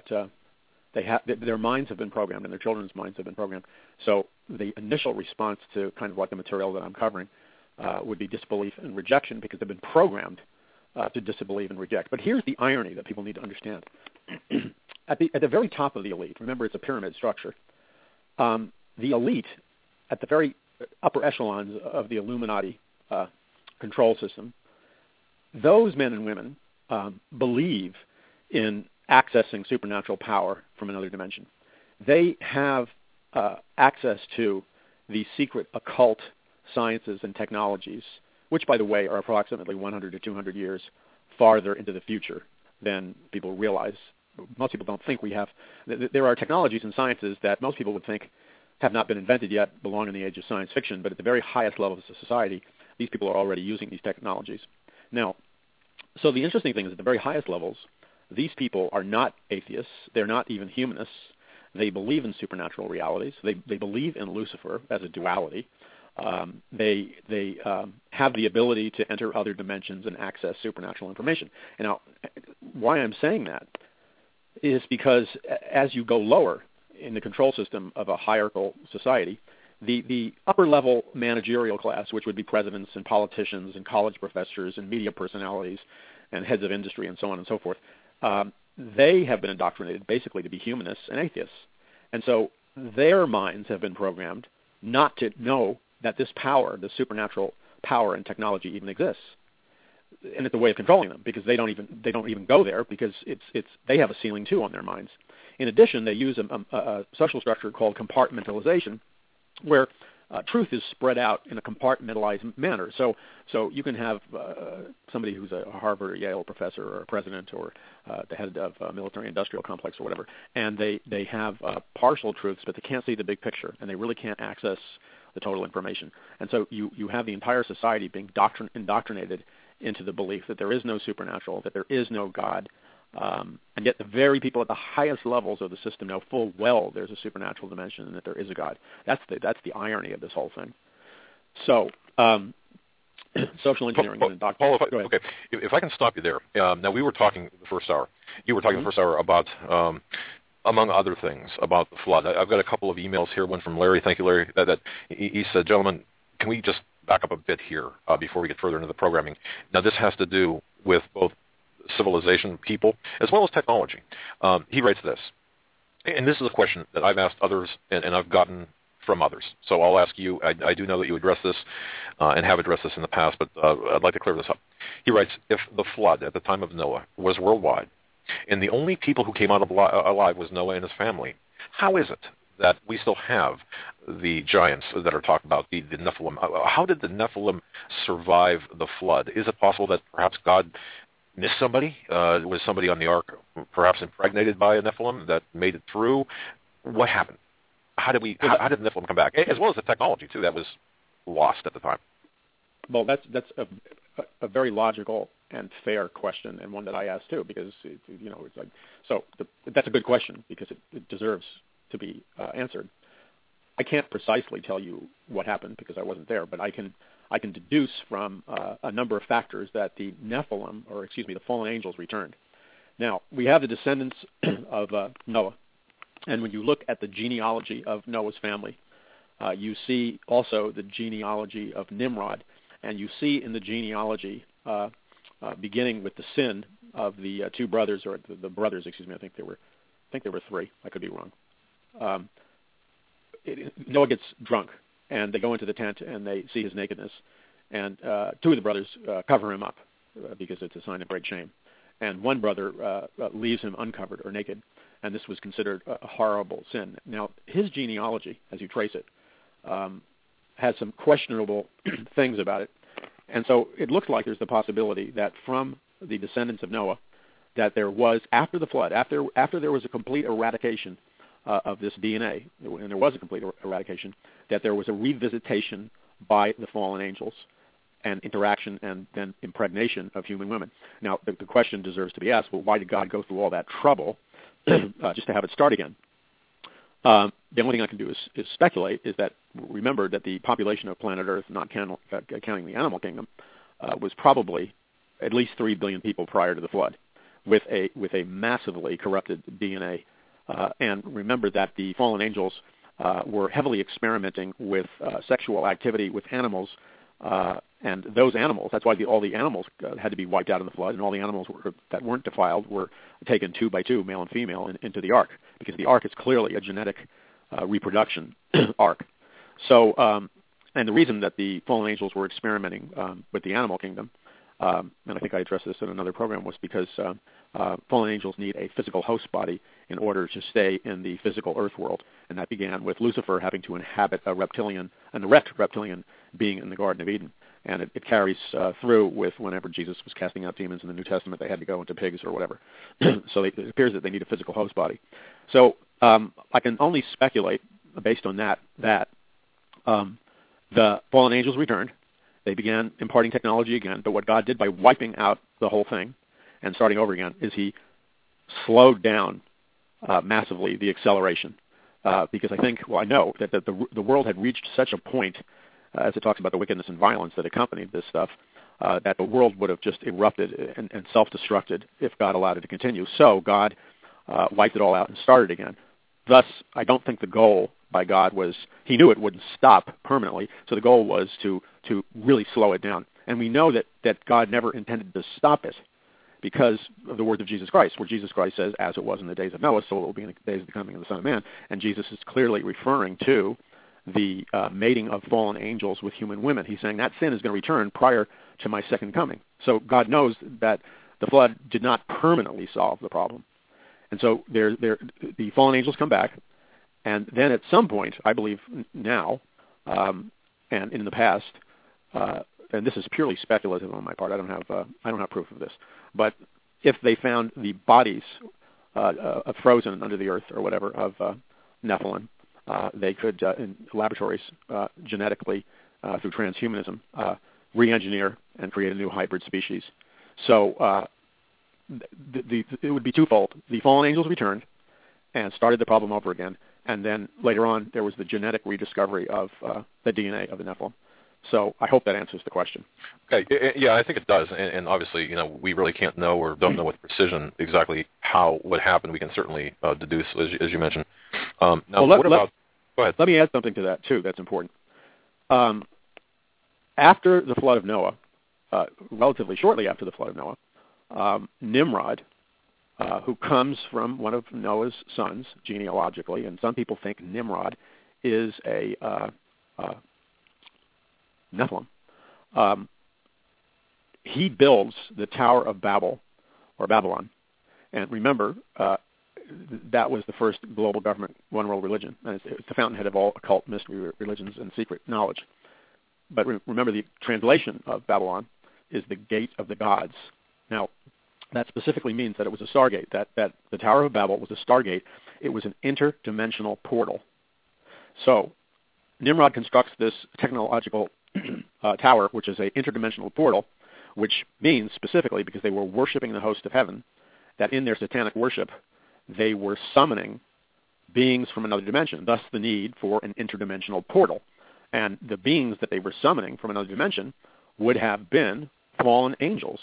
their minds have been programmed and their children's minds have been programmed. So the initial response to kind of like the material that I'm covering would be disbelief and rejection, because they've been programmed to disbelieve and reject. But here's the irony that people need to understand. At the very top of the elite, remember it's a pyramid structure, the elite at the very upper echelons of the Illuminati control system, those men and women believe in accessing supernatural power from another dimension. They have access to the secret occult sciences and technologies, which, by the way, are approximately 100 to 200 years farther into the future than people realize. Most people don't think we have. There are technologies and sciences that most people would think have not been invented yet, belong in the age of science fiction, but at the very highest levels of society, these people are already using these technologies. Now, so the interesting thing is at the very highest levels, these people are not atheists. They're not even humanists. They believe in supernatural realities. They believe in Lucifer as a duality. They have the ability to enter other dimensions and access supernatural information. And now, why I'm saying that is because as you go lower in the control system of a hierarchical society, the upper-level managerial class, which would be presidents and politicians and college professors and media personalities and heads of industry and so on and so forth, they have been indoctrinated basically to be humanists and atheists. And so their minds have been programmed not to know that this power, the supernatural power and technology even exists. And it's a way of controlling them, because they don't even go there, because they have a ceiling too on their minds. In addition, they use a social structure called compartmentalization, where truth is spread out in a compartmentalized manner. So you can have somebody who's a Harvard or Yale professor or a president or the head of a military-industrial complex or whatever, and they have partial truths, but they can't see the big picture, and they really can't access the total information. And so you have the entire society being indoctrinated into the belief that there is no supernatural, that there is no God, and yet the very people at the highest levels of the system know full well there's a supernatural dimension and that there is a God. That's the irony of this whole thing. So, social engineering and Paul, if I can stop you there. Now, we were talking the first hour. You were talking the first hour about, among other things, about the flood. I've got a couple of emails here. One from Larry. Thank you, Larry. That he said, gentlemen, can we just back up a bit here before we get further into the programming? Now, this has to do with both civilization, people, as well as technology. He writes this, and this is a question that I've asked others, and I've gotten from others. So I'll ask you. I do know that you address this and have addressed this in the past, but I'd like to clear this up. He writes, if the flood at the time of Noah was worldwide, and the only people who came out alive was Noah and his family, how is it that we still have the giants that are talked about, the Nephilim? How did the Nephilim survive the flood? Is it possible that perhaps God missed somebody? Was somebody on the ark perhaps impregnated by a Nephilim that made it through? What happened? How did the Nephilim come back? As well as the technology, too, that was lost at the time. Well, that's a very logical and fair question, and one that I asked too, because it's like that's a good question because it deserves to be answered. I can't precisely tell you what happened because I wasn't there, but I can deduce from a number of factors that the Nephilim, the fallen angels, returned. Now we have the descendants of Noah, and when you look at the genealogy of Noah's family, you see also the genealogy of Nimrod. And you see in the genealogy, beginning with the sin of the two brothers, or the brothers, I think there were three. I could be wrong. Noah gets drunk, and they go into the tent, and they see his nakedness. And two of the brothers cover him up because it's a sign of great shame. And one brother leaves him uncovered or naked, and this was considered a horrible sin. Now, his genealogy, as you trace it, has some questionable things about it. And so it looks like there's the possibility that from the descendants of Noah, that there was, after the flood, after there was a complete eradication of this DNA, and there was a complete eradication, that there was a revisitation by the fallen angels and interaction and then impregnation of human women. Now, the question deserves to be asked, well, why did God go through all that trouble just to have it start again? The only thing I can do is speculate, is that remember that the population of planet Earth, not counting the animal kingdom, was probably at least 3 billion people prior to the flood, with a massively corrupted DNA. And remember that the fallen angels were heavily experimenting with sexual activity with animals, and those animals, that's why all the animals had to be wiped out in the flood, and all the animals that weren't defiled were taken 2 by 2, male and female, into the ark, because the ark is clearly a genetic reproduction ark. So, and the reason that the fallen angels were experimenting with the animal kingdom, and I think I addressed this in another program, was because fallen angels need a physical host body in order to stay in the physical earth world. And that began with Lucifer having to inhabit an erect reptilian being in the Garden of Eden. And it carries through with whenever Jesus was casting out demons in the New Testament, they had to go into pigs or whatever. So it appears that they need a physical host body. So I can only speculate based on that the fallen angels returned. They began imparting technology again. But what God did by wiping out the whole thing and starting over again is he slowed down massively the acceleration. Because I know that the world had reached such a point, as it talks about the wickedness and violence that accompanied this stuff, that the world would have just erupted and self-destructed if God allowed it to continue. So God wiped it all out and started again. Thus, I don't think the goal by God was, he knew it wouldn't stop permanently, so the goal was to really slow it down. And we know that God never intended to stop it because of the words of Jesus Christ, where Jesus Christ says, as it was in the days of Noah, so it will be in the days of the coming of the Son of Man. And Jesus is clearly referring to the mating of fallen angels with human women. He's saying that sin is going to return prior to my second coming. So God knows that the flood did not permanently solve the problem. And so the fallen angels come back, and then at some point, I believe now, and in the past, and this is purely speculative on my part. I don't have proof of this, but if they found the bodies frozen under the earth or whatever of Nephilim, they could, in laboratories, genetically through transhumanism, re-engineer and create a new hybrid species. So it would be twofold. The fallen angels returned and started the problem over again, and then later on there was the genetic rediscovery of the DNA of the Nephilim. So I hope that answers the question. Okay, yeah, I think it does, and obviously, we really can't know or don't know with precision exactly what happened. We can certainly deduce, as you mentioned. Now, what about? Go ahead. Let me add something to that too. That's important. After the flood of Noah, relatively shortly after the flood of Noah, Nimrod, who comes from one of Noah's sons genealogically, and some people think Nimrod is a Nephilim. He builds the Tower of Babel, or Babylon. And remember, that was the first global government, one world religion. And it's the fountainhead of all occult mystery religions and secret knowledge. But remember, the translation of Babylon is the gate of the gods. Now, that specifically means that it was a stargate, that the Tower of Babel was a stargate. It was an interdimensional portal. So Nimrod constructs this technological tower, which is an interdimensional portal, which means specifically, because they were worshiping the host of heaven, that in their satanic worship, they were summoning beings from another dimension, thus the need for an interdimensional portal. And the beings that they were summoning from another dimension would have been fallen angels.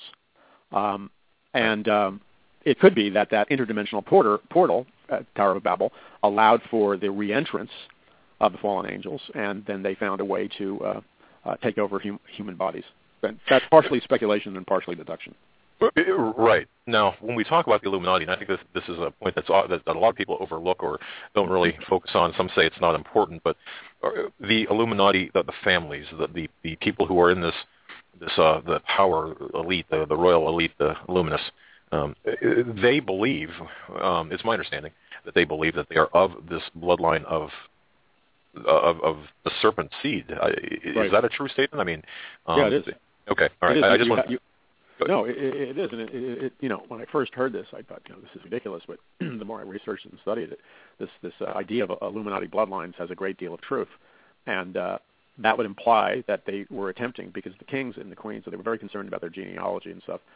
It could be that interdimensional portal, Tower of Babel, allowed for the reentrance of the fallen angels, and then they found a way to take over human bodies. That's partially speculation and partially deduction. Right. Now, when we talk about the Illuminati, and I think this is a point that a lot of people overlook or don't really focus on. Some say it's not important, but the Illuminati, the families, the people who are in the power elite, the royal elite, the Illuminists, they believe, it's my understanding, that they believe that they are of this bloodline of the serpent seed. Is that a true statement? I mean, yeah, it is. Okay, all right. I just want. No, it is, and when I first heard this, I thought, this is ridiculous. But the more I researched and studied it, this idea of Illuminati bloodlines has a great deal of truth, and that would imply that they were attempting, because the kings and the queens, so they were very concerned about their genealogy and stuff,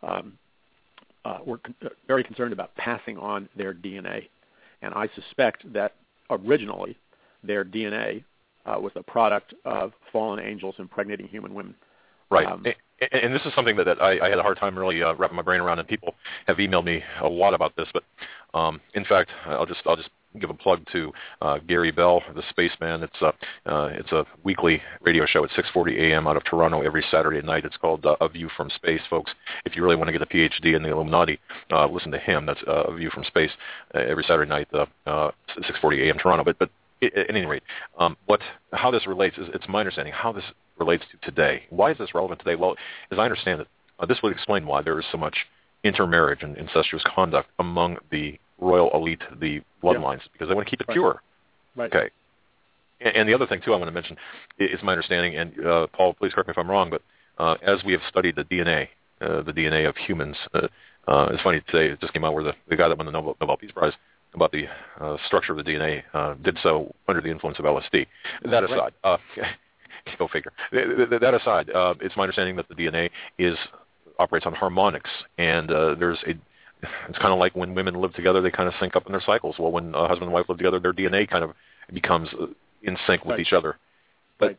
were very concerned about passing on their DNA, and I suspect that originally their DNA was the product of fallen angels impregnating human women. Right. And this is something that I had a hard time really wrapping my brain around, and people have emailed me a lot about this. But in fact, I'll just give a plug to Gary Bell, the Spaceman. It's a weekly radio show at 6:40 a.m. out of Toronto every Saturday night. It's called A View from Space, folks. If you really want to get a PhD in the Illuminati, listen to him. That's A View from Space every Saturday night, 6:40 a.m. Toronto. But at any rate, how this relates is, it's my understanding, how this relates to today. Why is this relevant today? Well, as I understand it, this would explain why there is so much intermarriage and incestuous conduct among the royal elite, the bloodlines, because they want to keep it pure. Right. Okay. And the other thing, too, I want to mention is my understanding, and Paul, please correct me if I'm wrong, but as we have studied the DNA of humans, it's funny today, it just came out where the guy that won the Nobel Peace Prize about the structure of the DNA did so under the influence of LSD. That aside, go figure. That aside, it's my understanding that the DNA operates on harmonics, and it's kind of like when women live together, they kind of sync up in their cycles. Well, when a husband and wife live together, their DNA kind of becomes in sync with each other. But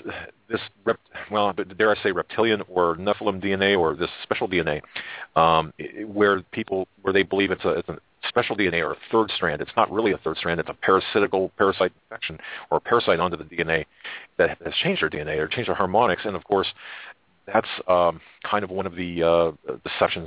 dare I say reptilian or Nephilim DNA, or this special DNA, where they believe it's a special DNA or a third strand. It's not really a third strand. It's a parasite infection or a parasite onto the DNA that has changed their DNA or changed their harmonics. And, of course, that's kind of one of the deceptions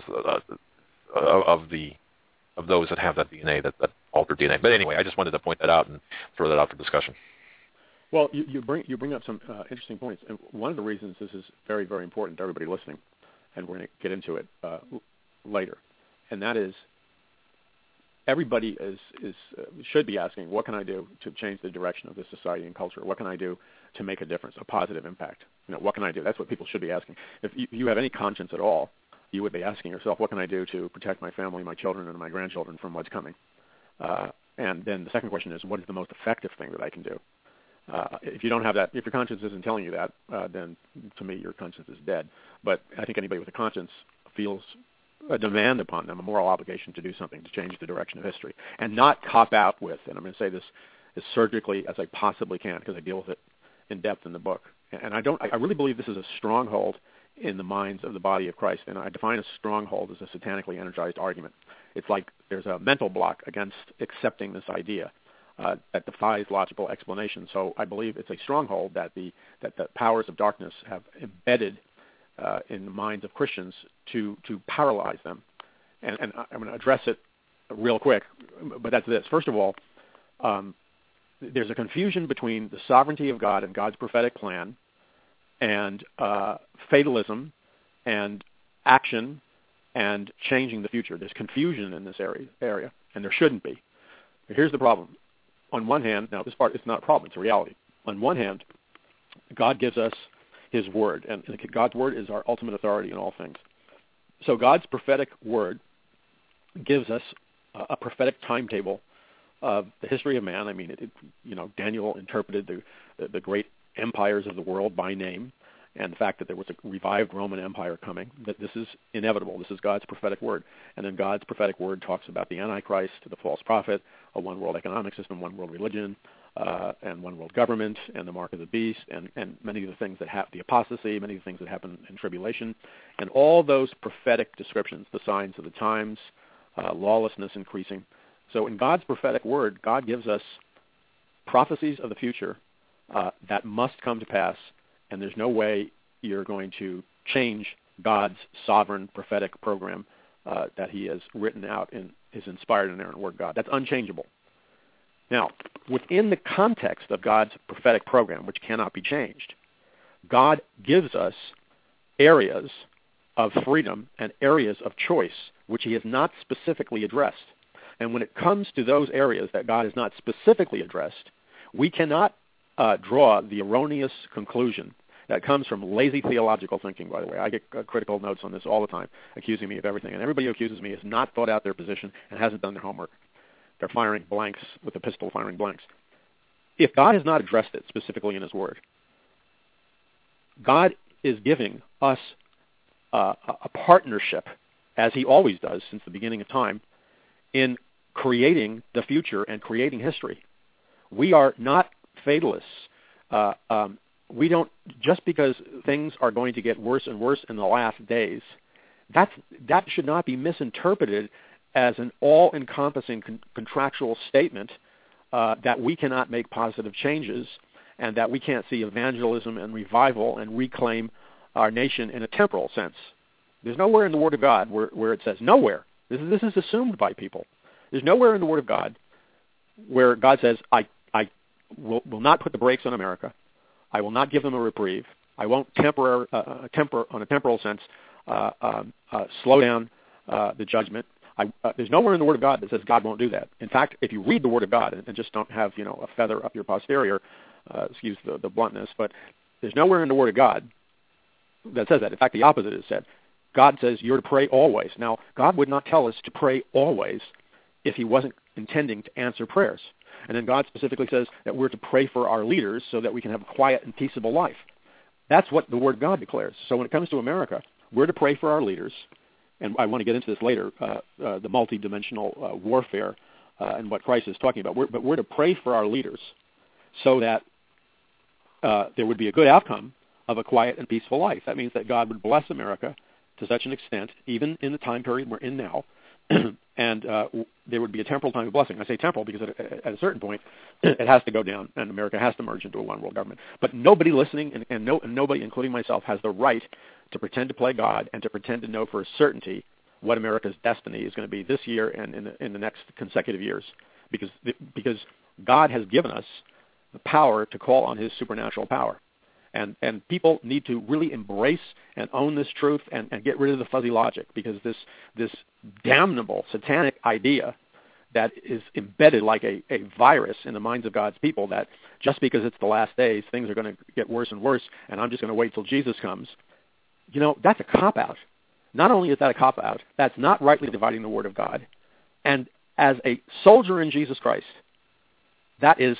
of those that have that DNA, that altered DNA. But anyway, I just wanted to point that out and throw that out for discussion. Well, you bring up some interesting points. And one of the reasons this is very, very important to everybody listening, and we're going to get into it later, and that is, everybody should be asking, what can I do to change the direction of this society and culture? What can I do to make a difference, a positive impact? What can I do? That's what people should be asking. If you have any conscience at all, you would be asking yourself, what can I do to protect my family, my children, and my grandchildren from what's coming? And then the second question is, what is the most effective thing that I can do? If you don't have that, if your conscience isn't telling you that, then to me your conscience is dead. But I think anybody with a conscience feels a demand upon them, a moral obligation to do something to change the direction of history, and not cop out with, and I'm going to say this as surgically as I possibly can because I deal with it in depth in the book, And I really believe this is a stronghold in the minds of the body of Christ. And I define a stronghold as a satanically energized argument. It's like there's a mental block against accepting this idea that defies logical explanation. So I believe it's a stronghold that the powers of darkness have embedded in the minds of Christians to paralyze them. And I'm going to address it real quick, but that's this. First of all, there's a confusion between the sovereignty of God and God's prophetic plan and fatalism and action and changing the future. There's confusion in this area, and there shouldn't be. But here's the problem. On one hand, now this part is not a problem, it's a reality. On one hand, God gives us his word, and God's word is our ultimate authority in all things. So God's prophetic word gives us a prophetic timetable of the history of man. I mean, Daniel interpreted the great empires of the world by name, and the fact that there was a revived Roman Empire coming, that this is inevitable. This is God's prophetic word. And then God's prophetic word talks about the Antichrist, the false prophet, a one-world economic system, one-world religion, and one-world government, and the mark of the beast, and many of the things that have the apostasy, many of the things that happen in tribulation. And all those prophetic descriptions, the signs of the times, lawlessness increasing. So in God's prophetic word, God gives us prophecies of the future that must come to pass, and there's no way you're going to change God's sovereign prophetic program that he has written out in his inspired and inerrant word of God. That's unchangeable. Now, within the context of God's prophetic program, which cannot be changed, God gives us areas of freedom and areas of choice which he has not specifically addressed. And when it comes to those areas that God has not specifically addressed, we cannot draw the erroneous conclusion that comes from lazy theological thinking, by the way. I get critical notes on this all the time, accusing me of everything. And everybody who accuses me has not thought out their position and hasn't done their homework. They're firing blanks with a pistol, firing blanks. If God has not addressed it specifically in his word, God is giving us a partnership, as he always does since the beginning of time, in creating the future and creating history. We are not fatalists. We don't, just because things are going to get worse and worse in the last days, that should not be misinterpreted as an all-encompassing contractual statement that we cannot make positive changes and that we can't see evangelism and revival and reclaim our nation in a temporal sense. There's nowhere in the Word of God where it says, nowhere. This is assumed by people. There's nowhere in the Word of God where God says, I will not put the brakes on America. I will not give them a reprieve. I won't on a temporal sense, slow down the judgment. There's nowhere in the Word of God that says God won't do that. In fact, if you read the Word of God and just don't have a feather up your posterior, excuse the bluntness, but there's nowhere in the Word of God that says that. In fact, the opposite is said. God says you're to pray always. Now, God would not tell us to pray always if he wasn't intending to answer prayers. And then God specifically says that we're to pray for our leaders so that we can have a quiet and peaceable life. That's what the Word of God declares. So when it comes to America, we're to pray for our leaders. And I want to get into this later, the multidimensional warfare and what Christ is talking about. But we're to pray for our leaders so that there would be a good outcome of a quiet and peaceful life. That means that God would bless America to such an extent, even in the time period we're in now, and there would be a temporal time of blessing. I say temporal because at a certain point, it has to go down, and America has to merge into a one-world government. But nobody listening, and nobody, including myself, has the right to pretend to play God and to pretend to know for a certainty what America's destiny is going to be this year and in the next consecutive years, because God has given us the power to call on his supernatural power. And people need to really embrace and own this truth and get rid of the fuzzy logic, because this damnable satanic idea that is embedded like a virus in the minds of God's people, that just because it's the last days, things are going to get worse and worse, and I'm just going to wait till Jesus comes, that's a cop-out. Not only is that a cop-out, that's not rightly dividing the Word of God. And as a soldier in Jesus Christ, that is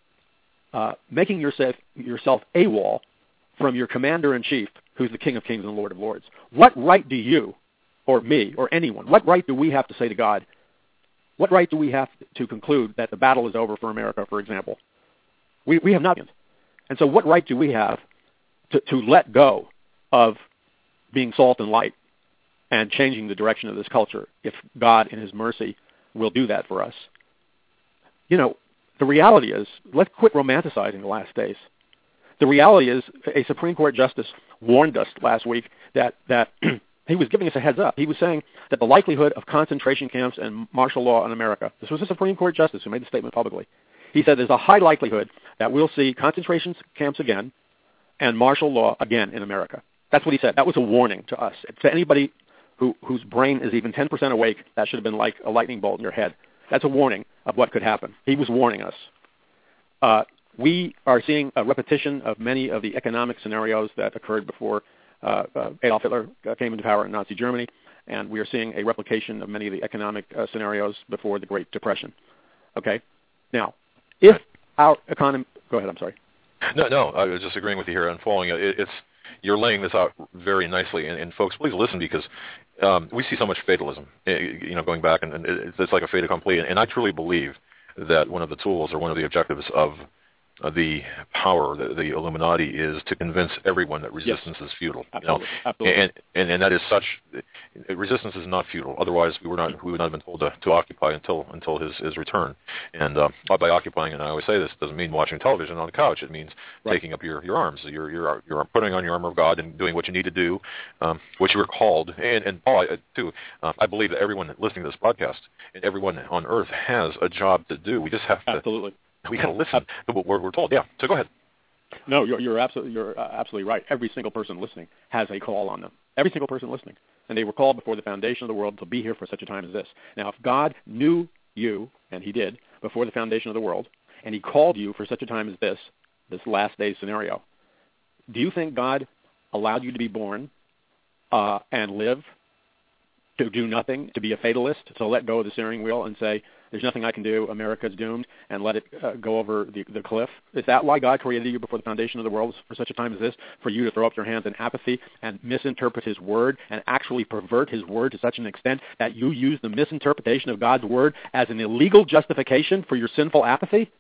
making yourself AWOL from your commander-in-chief, who's the King of Kings and Lord of Lords. What right do you, or me, or anyone, what right do we have to say to God? What right do we have to conclude that the battle is over for America, for example? We have nothing. And so what right do we have to let go of being salt and light and changing the direction of this culture, if God in his mercy will do that for us. You know, the reality is, let's quit romanticizing the last days. The reality is, a Supreme Court justice warned us last week that he was giving us a heads up. He was saying that the likelihood of concentration camps and martial law in America, this was a Supreme Court justice who made the statement publicly. He said there's a high likelihood that we'll see concentration camps again and martial law again in America. That's what he said. That was a warning to us. To anybody whose brain is even 10% awake, that should have been like a lightning bolt in your head. That's a warning of what could happen. He was warning us. We are seeing a repetition of many of the economic scenarios that occurred before Adolf Hitler came into power in Nazi Germany, and we are seeing a replication of many of the economic scenarios before the Great Depression. Okay? Now, if our economy... Go ahead, I'm sorry. No, I was just agreeing with you here and following it. You're laying this out very nicely, and folks, please listen, because we see so much fatalism, going back, and it's like a fait accompli, and I truly believe that one of the tools or one of the objectives of the power, the Illuminati, is to convince everyone that resistance is futile. Absolutely. Absolutely. And that is such. Resistance is not futile. Otherwise, we would not have been told to occupy until his return. And by occupying, and I always say this, doesn't mean watching television on the couch. It means taking up your arms. You're putting on your armor of God and doing what you need to do, what you were called. And Paul, too, I believe that everyone listening to this podcast and everyone on Earth has a job to do. We just have to. Absolutely. We got to listen to what we're told. Yeah, so go ahead. No, you're absolutely right. Every single person listening has a call on them. Every single person listening. And they were called before the foundation of the world to be here for such a time as this. Now, if God knew you, and he did, before the foundation of the world, and he called you for such a time as this last day scenario, do you think God allowed you to be born and live, to do nothing, to be a fatalist, to let go of the steering wheel and say, there's nothing I can do, America's doomed, and let it go over the cliff? Is that why God created you before the foundation of the world, for such a time as this, for you to throw up your hands in apathy and misinterpret his word and actually pervert his word to such an extent that you use the misinterpretation of God's word as an illegal justification for your sinful apathy?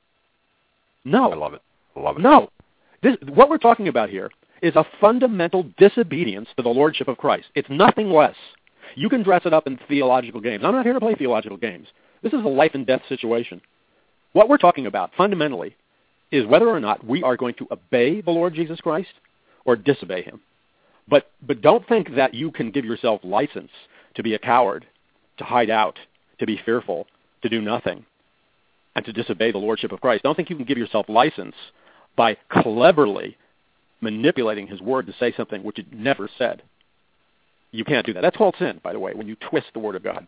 No. I love it. No. What we're talking about here is a fundamental disobedience to the lordship of Christ. It's nothing less. You can dress it up in theological games. I'm not here to play theological games. This is a life and death situation. What we're talking about fundamentally is whether or not we are going to obey the Lord Jesus Christ or disobey him. But don't think that you can give yourself license to be a coward, to hide out, to be fearful, to do nothing, and to disobey the lordship of Christ. Don't think you can give yourself license by cleverly manipulating his word to say something which it never said. You can't do that. That's called sin, by the way, when you twist the word of God.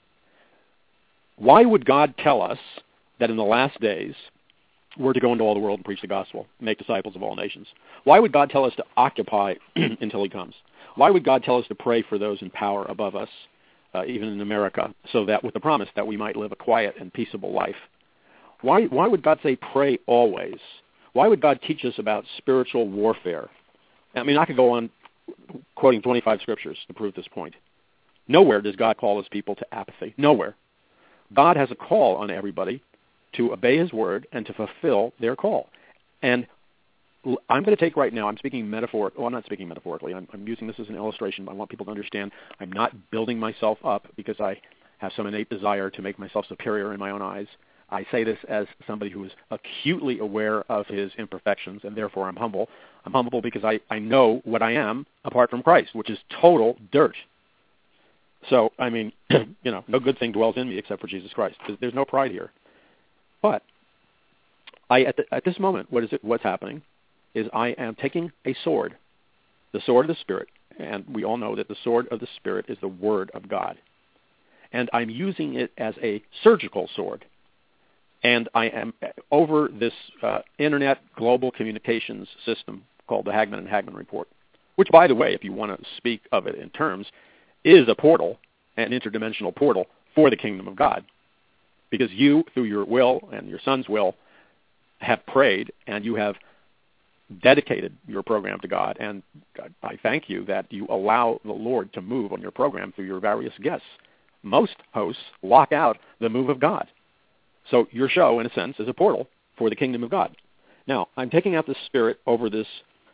Why would God tell us that in the last days we're to go into all the world and preach the gospel, make disciples of all nations? Why would God tell us to occupy until he comes? Why would God tell us to pray for those in power above us, even in America, so that with the promise that we might live a quiet and peaceable life? Why would God say pray always? Why would God teach us about spiritual warfare? I mean, I could go on quoting 25 scriptures to prove this point. Nowhere does God call his people to apathy. Nowhere. God has a call on everybody to obey his word and to fulfill their call. And I'm going to take right now, I'm speaking metaphorically. Well, I'm not speaking metaphorically. I'm using this as an illustration. I want people to understand I'm not building myself up because I have some innate desire to make myself superior in my own eyes. I say this as somebody who is acutely aware of his imperfections, and therefore I'm humble. I'm humble because I know what I am apart from Christ, which is total dirt. So, I mean, no good thing dwells in me except for Jesus Christ. There's no pride here. But at this moment, what's happening is I am taking a sword, the sword of the Spirit, and we all know that the sword of the Spirit is the Word of God. And I'm using it as a surgical sword. And I am over this Internet global communications system called the Hagmann and Hagmann Report, which, by the way, if you want to speak of it in terms, is a portal, an interdimensional portal for the kingdom of God. Because you, through your will and your son's will, have prayed and you have dedicated your program to God. And I thank you that you allow the Lord to move on your program through your various guests. Most hosts lock out the move of God. So your show, in a sense, is a portal for the kingdom of God. Now, I'm taking out the Spirit over this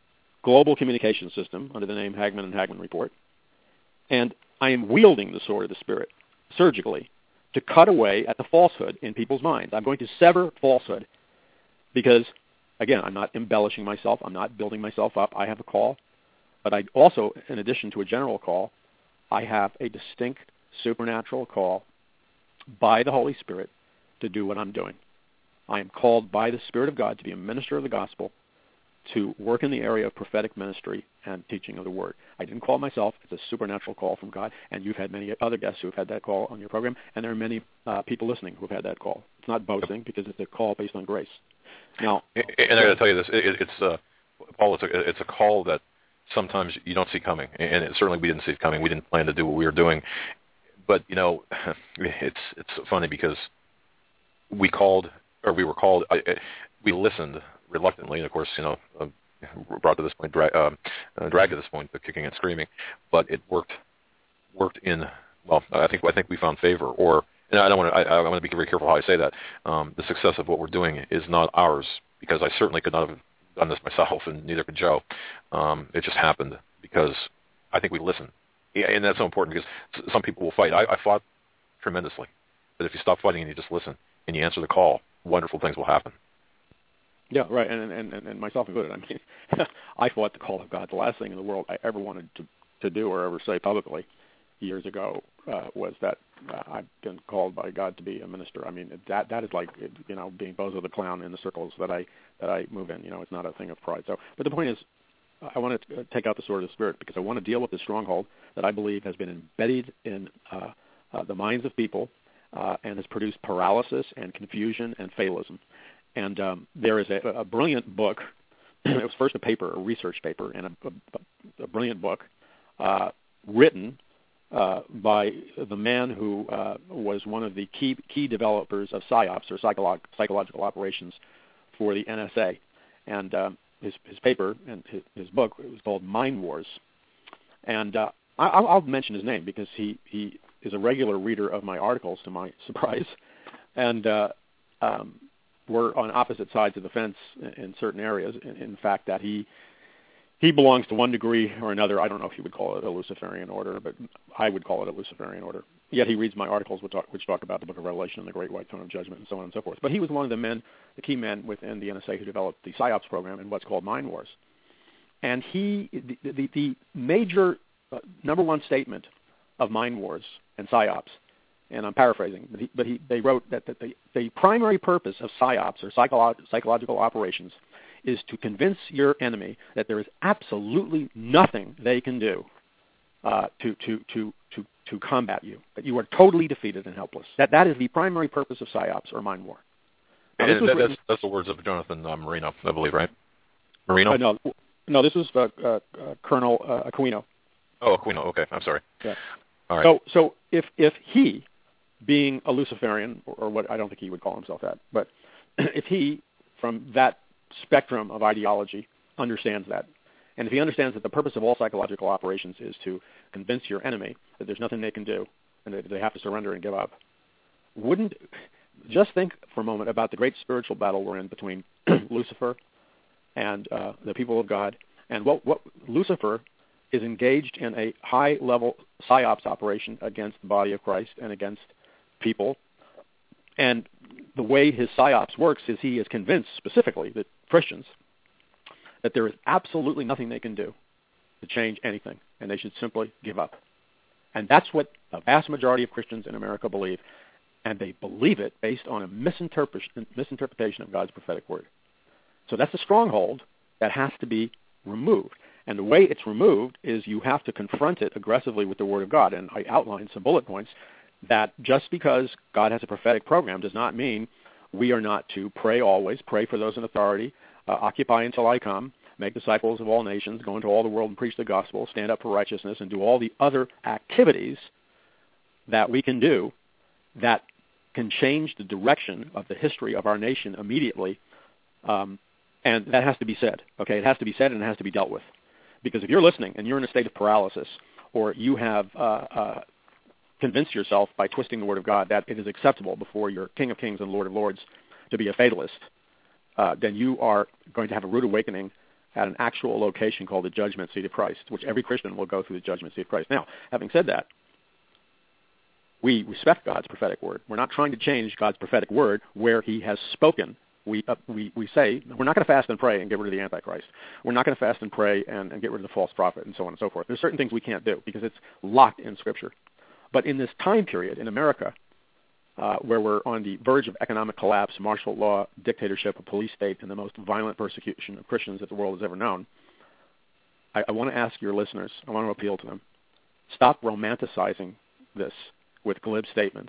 global communication system under the name Hagmann and Hagmann Report, and I am wielding the sword of the Spirit surgically to cut away at the falsehood in people's minds. I'm going to sever falsehood because, again, I'm not embellishing myself. I'm not building myself up. I have a call, but I also, in addition to a general call, I have a distinct supernatural call by the Holy Spirit to do what I'm doing. I am called by the Spirit of God to be a minister of the gospel, to work in the area of prophetic ministry and teaching of the word. I didn't call myself. It's a supernatural call from God, and you've had many other guests who have had that call on your program, and there are many people listening who have had that call. It's not boasting because it's a call based on grace. Now, and I got to tell you this, it's Paul, it's a call that sometimes you don't see coming, and certainly we didn't see it coming. We didn't plan to do what we were doing, but it's funny because we were called. We listened reluctantly, and of course, brought to this point, dragged to this point, kicking and screaming. But it worked in. Well, I think we found favor, and I want to be very careful how I say that. The success of what we're doing is not ours, because I certainly could not have done this myself, and neither could Joe. It just happened because I think we listened, and that's so important because some people will fight. I fought tremendously, but if you stop fighting and you just listen and you answer the call, wonderful things will happen. Yeah, right, and myself included. I mean, I fought the call of God. The last thing in the world I ever wanted to do or ever say publicly years ago was that I've been called by God to be a minister. I mean, that is like being Bozo the Clown in the circles that I move in. It's not a thing of pride. So, but the point is, I want to take out the sword of the Spirit because I want to deal with this stronghold that I believe has been embedded in the minds of people and has produced paralysis and confusion and fatalism. And there is a brilliant book. It was first a research paper, and a brilliant book written by the man who was one of the key developers of PSYOPs, or psychological operations, for the NSA. And his paper and his book, it was called Mind Wars. And I'll mention his name because he is a regular reader of my articles, to my surprise. And we're on opposite sides of the fence in certain areas. In fact, that he belongs to one degree or another. I don't know if he would call it a Luciferian order, but I would call it a Luciferian order. Yet he reads my articles which talk about the Book of Revelation and the Great White Throne of Judgment and so on and so forth. But he was one of the key men within the NSA who developed the PSYOPs program and what's called Mind Wars. And the major number one statement of Mind Wars and PSYOPs, and I'm paraphrasing, but they wrote that the primary purpose of PSYOPs, or psychological operations, is to convince your enemy that there is absolutely nothing they can do to combat you, that you are totally defeated and helpless. That is the primary purpose of PSYOPs, or mind war. Now, that's the words of Jonathan Marino, I believe, right? Marino? No, this was Colonel Aquino. Oh, Aquino. Okay, I'm sorry. Yeah. All right. So if he, being a Luciferian, or what, I don't think he would call himself that, but if he, from that spectrum of ideology, understands that, and if he understands that the purpose of all psychological operations is to convince your enemy that there's nothing they can do and that they have to surrender and give up, just think for a moment about the great spiritual battle we're in between Lucifer and the people of God, and what Lucifer is engaged in a high-level PSYOPs operation against the body of Christ and against people. And the way his PSYOPs works is he is convinced specifically that Christians that there is absolutely nothing they can do to change anything, and they should simply give up. And that's what the vast majority of Christians in America believe, and they believe it based on a misinterpretation of God's prophetic word. So that's a stronghold that has to be removed. And the way it's removed is you have to confront it aggressively with the Word of God. And I outlined some bullet points that just because God has a prophetic program does not mean we are not to pray always, pray for those in authority, occupy until I come, make disciples of all nations, go into all the world and preach the gospel, stand up for righteousness, and do all the other activities that we can do that can change the direction of the history of our nation immediately. And that has to be said. Okay, it has to be said and it has to be dealt with. Because if you're listening and you're in a state of paralysis, or you have convinced yourself by twisting the Word of God that it is acceptable before your King of Kings and Lord of Lords to be a fatalist, then you are going to have a rude awakening at an actual location called the judgment seat of Christ, which every Christian will go through the judgment seat of Christ. Now, having said that, we respect God's prophetic word. We're not trying to change God's prophetic word where he has spoken. We say we're not going to fast and pray and get rid of the Antichrist. We're not going to fast and pray and get rid of the false prophet and so on and so forth. There's certain things we can't do because it's locked in Scripture. But in this time period in America, where we're on the verge of economic collapse, martial law, dictatorship, a police state, and the most violent persecution of Christians that the world has ever known, I want to ask your listeners, I want to appeal to them, stop romanticizing this with glib statements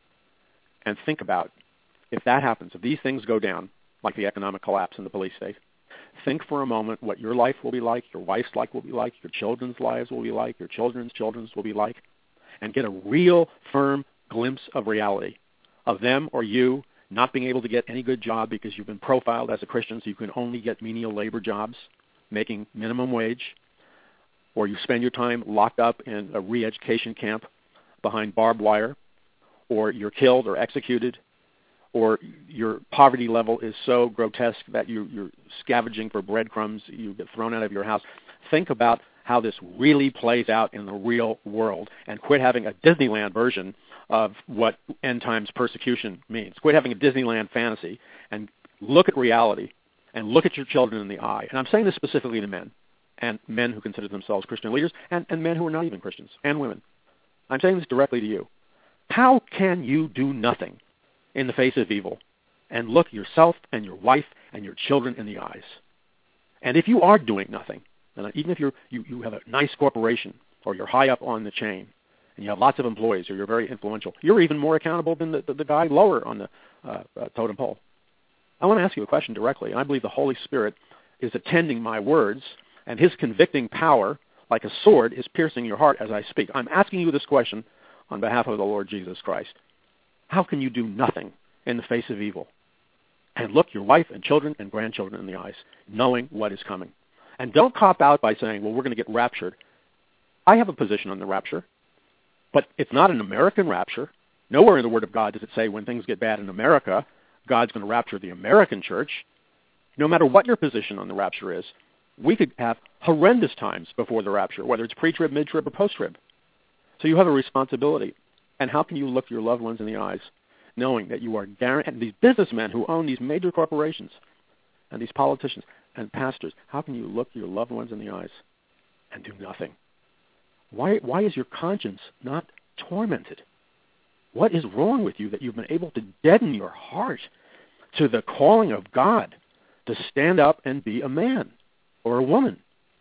and think about if that happens, if these things go down, like the economic collapse in the police state, think for a moment what your life will be like, your wife's life will be like, your children's lives will be like, your children's will be like, and get a real firm glimpse of reality, of them or you not being able to get any good job because you've been profiled as a Christian, so you can only get menial labor jobs, making minimum wage, or you spend your time locked up in a re-education camp behind barbed wire, or you're killed or executed, or your poverty level is so grotesque that you're scavenging for breadcrumbs, you get thrown out of your house. Think about how this really plays out in the real world, and quit having a Disneyland version of what end times persecution means. Quit having a Disneyland fantasy and look at reality and look at your children in the eye. And I'm saying this specifically to men, and men who consider themselves Christian leaders, and men who are not even Christians, and women. I'm saying this directly to you. How can you do nothing in the face of evil and look yourself and your wife and your children in the eyes? And if you are doing nothing, and even if you have a nice corporation or you're high up on the chain and you have lots of employees or you're very influential, you're even more accountable than the guy lower on the totem pole. I want to ask you a question directly, and I believe the Holy Spirit is attending my words, and his convicting power, like a sword, is piercing your heart as I speak. I'm asking you this question on behalf of the Lord Jesus Christ. How can you do nothing in the face of evil and look your wife and children and grandchildren in the eyes, knowing what is coming? And don't cop out by saying, well, we're going to get raptured. I have a position on the rapture, but it's not an American rapture. Nowhere in the Word of God does it say when things get bad in America, God's going to rapture the American church. No matter what your position on the rapture is, we could have horrendous times before the rapture, whether it's pre-trib, mid-trib, or post-trib. So you have a responsibility. And how can you look your loved ones in the eyes, knowing that you are guaranteed, these businessmen who own these major corporations and these politicians and pastors, how can you look your loved ones in the eyes and do nothing? Why is your conscience not tormented? What is wrong with you that you've been able to deaden your heart to the calling of God to stand up and be a man or a woman?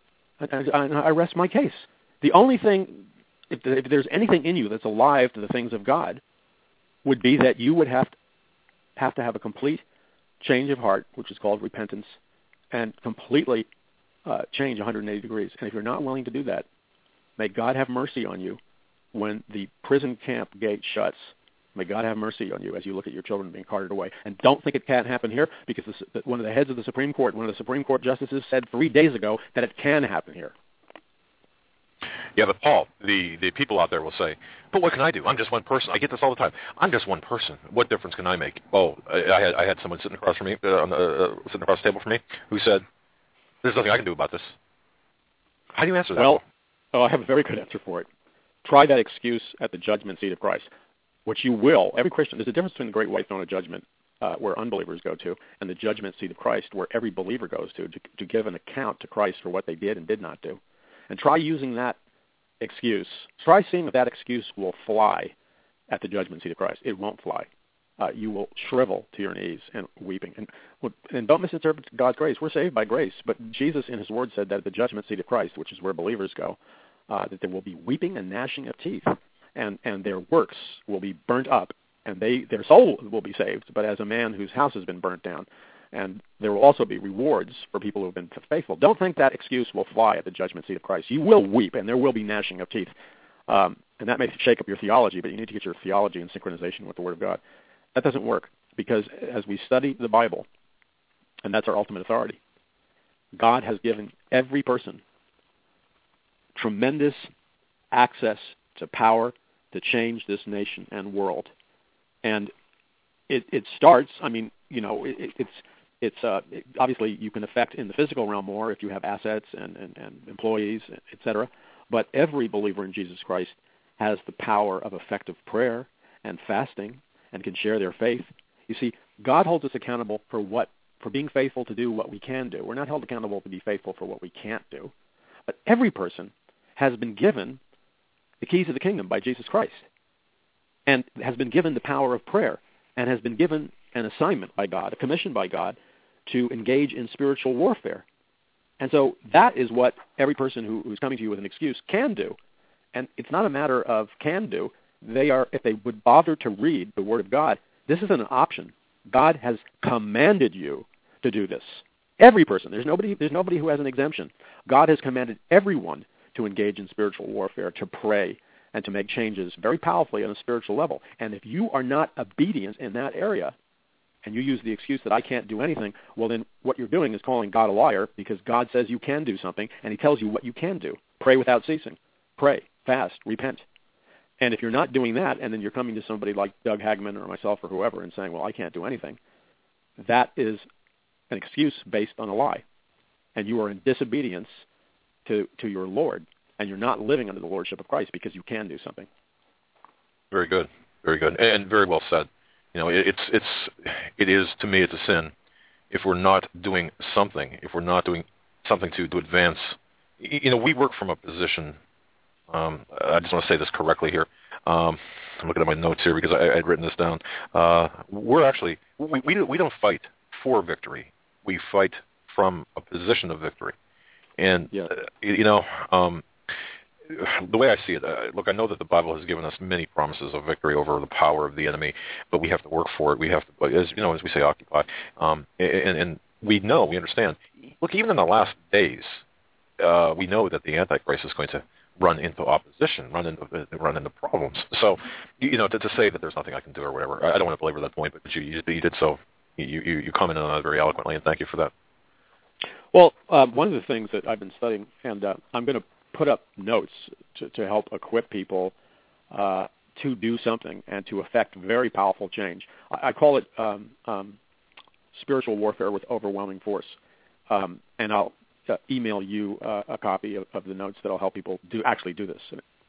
I rest my case. The only thing, if there's anything in you that's alive to the things of God, would be that you would have to have a complete change of heart, which is called repentance, and completely change 180 degrees. And if you're not willing to do that, may God have mercy on you when the prison camp gate shuts. May God have mercy on you as you look at your children being carted away. And don't think it can't happen here, because one of the heads of the Supreme Court, one of the Supreme Court justices said 3 days ago that it can happen here. Yeah, but Paul, the people out there will say, but what can I do? I'm just one person. I get this all the time. I'm just one person. What difference can I make? Oh, I had someone sitting across from me, sitting across the table from me, who said, there's nothing I can do about this. How do you answer that? Well, I have a very good answer for it. Try that excuse at the judgment seat of Christ, which you will. Every Christian, there's a difference between the great white throne of judgment, where unbelievers go to, and the judgment seat of Christ, where every believer goes to give an account to Christ for what they did and did not do. And try using that excuse. Try seeing if that excuse will fly at the judgment seat of Christ. It won't fly. You will shrivel to your knees and weeping. And don't misinterpret God's grace. We're saved by grace. But Jesus in his word said that at the judgment seat of Christ, which is where believers go, that there will be weeping and gnashing of teeth. And their works will be burnt up, and their soul will be saved, but as a man whose house has been burnt down. And there will also be rewards for people who have been faithful. Don't think that excuse will fly at the judgment seat of Christ. You will weep, and there will be gnashing of teeth. And that may shake up your theology, but you need to get your theology in synchronization with the Word of God. That doesn't work, because as we study the Bible, and that's our ultimate authority, God has given every person tremendous access to power to change this nation and world. And it starts, I mean, you know, it's obviously you can affect in the physical realm more if you have assets and employees, etc. But every believer in Jesus Christ has the power of effective prayer and fasting and can share their faith. You see, God holds us accountable for being faithful to do what we can do. We're not held accountable to be faithful for what we can't do. But every person has been given the keys of the kingdom by Jesus Christ and has been given the power of prayer and has been given an assignment by God, a commission by God, to engage in spiritual warfare. And so that is what every person who's coming to you with an excuse can do. And it's not a matter of can do. If they would bother to read the Word of God, this isn't an option. God has commanded you to do this. Every person. There's nobody who has an exemption. God has commanded everyone to engage in spiritual warfare, to pray, and to make changes very powerfully on a spiritual level. And if you are not obedient in that area, and you use the excuse that I can't do anything, well then what you're doing is calling God a liar, because God says you can do something, and he tells you what you can do. Pray without ceasing. Pray, fast, repent. And if you're not doing that, and then you're coming to somebody like Doug Hagman or myself or whoever and saying, well, I can't do anything, that is an excuse based on a lie. And you are in disobedience to your Lord, and you're not living under the lordship of Christ because you can do something. Very good. Very good. And very well said. You know, it is, to me, it's a sin if we're not doing something, to advance. You know, we work from a position, I just want to say this correctly here. I'm looking at my notes here because I'd written this down. We're actually, we don't fight for victory. We fight from a position of victory. And, yeah. The way I see it, look, I know that the Bible has given us many promises of victory over the power of the enemy, but we have to work for it. We have to, as we say, occupy. And we understand. Look, even in the last days, we know that the Antichrist is going to run into opposition, run into problems. So, to say that there's nothing I can do or whatever, I don't want to belabor that point, but you did so. You commented on that very eloquently, and thank you for that. Well, one of the things that I've been studying, and I'm going to put up notes to help equip people to do something and to effect very powerful change. I call it spiritual warfare with overwhelming force. And I'll email you a copy of the notes that will help people do this.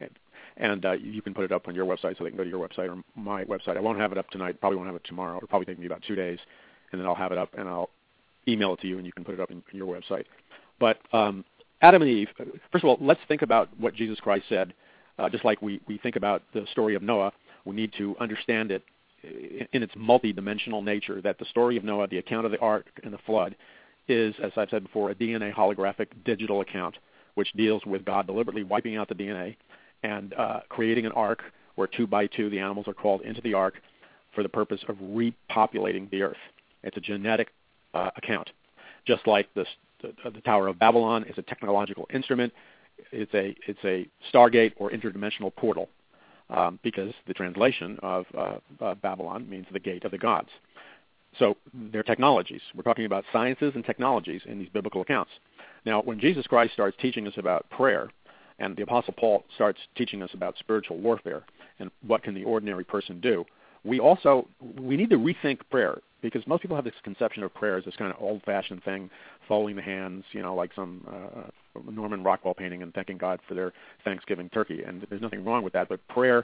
And you can put it up on your website so they can go to your website or my website. I won't have it up tonight. Probably won't have it tomorrow. It'll probably take me about 2 days. And then I'll have it up and I'll email it to you and you can put it up in your website. But Adam and Eve, first of all, let's think about what Jesus Christ said. Just like we think about the story of Noah, we need to understand it in its multidimensional nature, that the story of Noah, the account of the ark and the flood, is, as I've said before, a DNA holographic digital account, which deals with God deliberately wiping out the DNA and creating an ark where 2 by 2 the animals are called into the ark for the purpose of repopulating the earth. It's a genetic account, just like the Tower of Babylon is a technological instrument. It's a Stargate or interdimensional portal, because the translation of Babylon means the gate of the gods. So they're technologies. We're talking about sciences and technologies in these biblical accounts. Now, when Jesus Christ starts teaching us about prayer, and the Apostle Paul starts teaching us about spiritual warfare and what can the ordinary person do, we need to rethink prayer, because most people have this conception of prayer as this kind of old-fashioned thing, folding the hands, like some Norman Rockwell painting and thanking God for their Thanksgiving turkey. And there's nothing wrong with that. But prayer,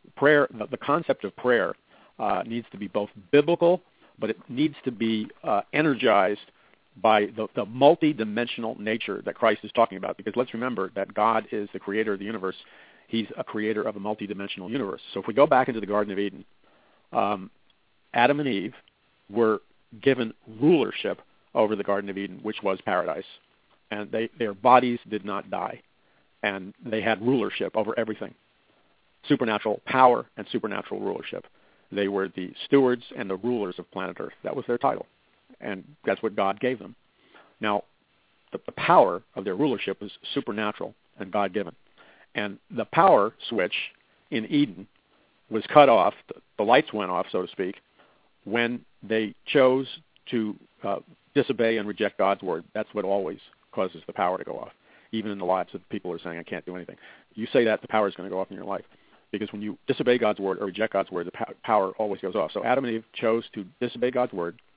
the concept of prayer needs to be both biblical, but it needs to be energized by the multi-dimensional nature that Christ is talking about. Because let's remember that God is the creator of the universe. He's a creator of a multi-dimensional universe. So if we go back into the Garden of Eden, Adam and Eve were given rulership over the Garden of Eden, which was paradise. And their bodies did not die. And they had rulership over everything. Supernatural power and supernatural rulership. They were the stewards and the rulers of planet Earth. That was their title. And that's what God gave them. Now, the power of their rulership was supernatural and God-given. And the power switch in Eden was cut off. The lights went off, so to speak, when they chose to disobey and reject God's word. That's what always causes the power to go off, even in the lives of people who are saying, I can't do anything. You say that, the power is going to go off in your life. Because when you disobey God's word or reject God's word, the power always goes off. So Adam and Eve chose to disobey God's word,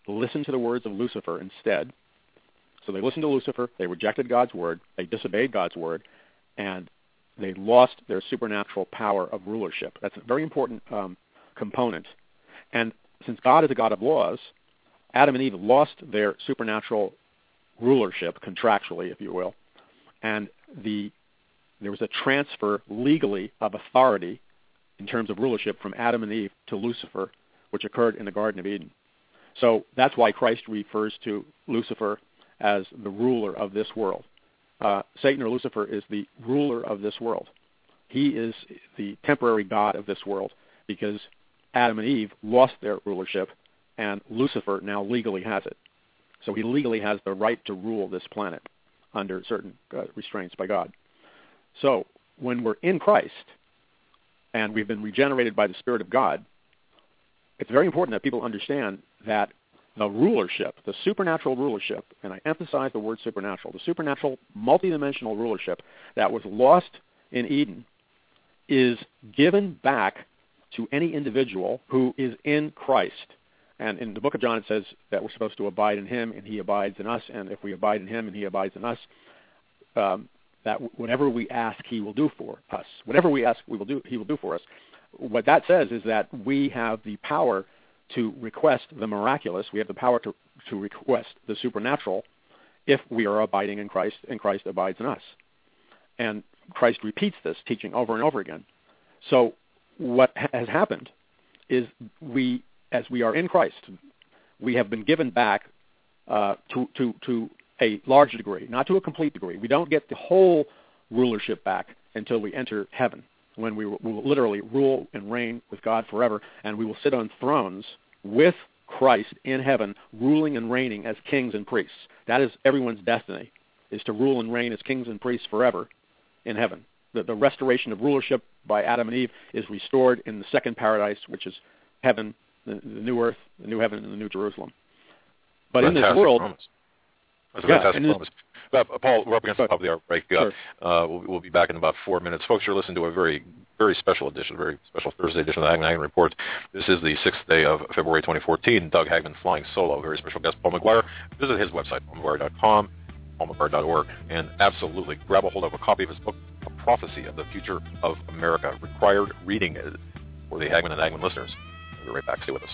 listened to the words of Lucifer instead. So they listened to Lucifer, they rejected God's word, they disobeyed God's word, and they lost their supernatural power of rulership. That's a very important component. And since God is a God of laws, Adam and Eve lost their supernatural rulership, contractually, if you will, and there was a transfer legally of authority in terms of rulership from Adam and Eve to Lucifer, which occurred in the Garden of Eden. So that's why Christ refers to Lucifer as the ruler of this world. Satan, or Lucifer, is the ruler of this world. He is the temporary god of this world because Adam and Eve lost their rulership, and Lucifer now legally has it. So he legally has the right to rule this planet under certain restraints by God. So when we're in Christ and we've been regenerated by the Spirit of God, it's very important that people understand that the rulership, the supernatural rulership, and I emphasize the word supernatural, the supernatural multidimensional rulership that was lost in Eden is given back to any individual who is in Christ. And in the book of John it says that we're supposed to abide in him and he abides in us, and if we abide in him and he abides in us, that whatever we ask he will do for us. Whatever we ask he will do for us. What that says is that we have the power to request the miraculous. We have the power to request the supernatural if we are abiding in Christ and Christ abides in us. And Christ repeats this teaching over and over again. So what has happened is as we are in Christ, we have been given back to a large degree, not to a complete degree. We don't get the whole rulership back until we enter heaven, when we will literally rule and reign with God forever, and we will sit on thrones with Christ in heaven, ruling and reigning as kings and priests. That is everyone's destiny, is to rule and reign as kings and priests forever in heaven. The restoration of rulership by Adam and Eve is restored in the second paradise, which is heaven, the new earth, the new heaven, and the new Jerusalem. But fantastic in this world... promise. That's a fantastic promise. Paul, we're up against the top of the hour break. Sure. We'll be back in about 4 minutes. Folks, you're listening to a very, very special edition, very special Thursday edition of the Hagmann Report. This is the 6th day of February 2014. Doug Hagmann flying solo. Very special guest, Paul McGuire. Visit his website, paulmcguire.com, paulmcguire.org, and absolutely grab a hold of a copy of his book, A Prophecy of the Future of America. Required reading for the Hagmann and Hagmann listeners. We'll be right back. Stay with us.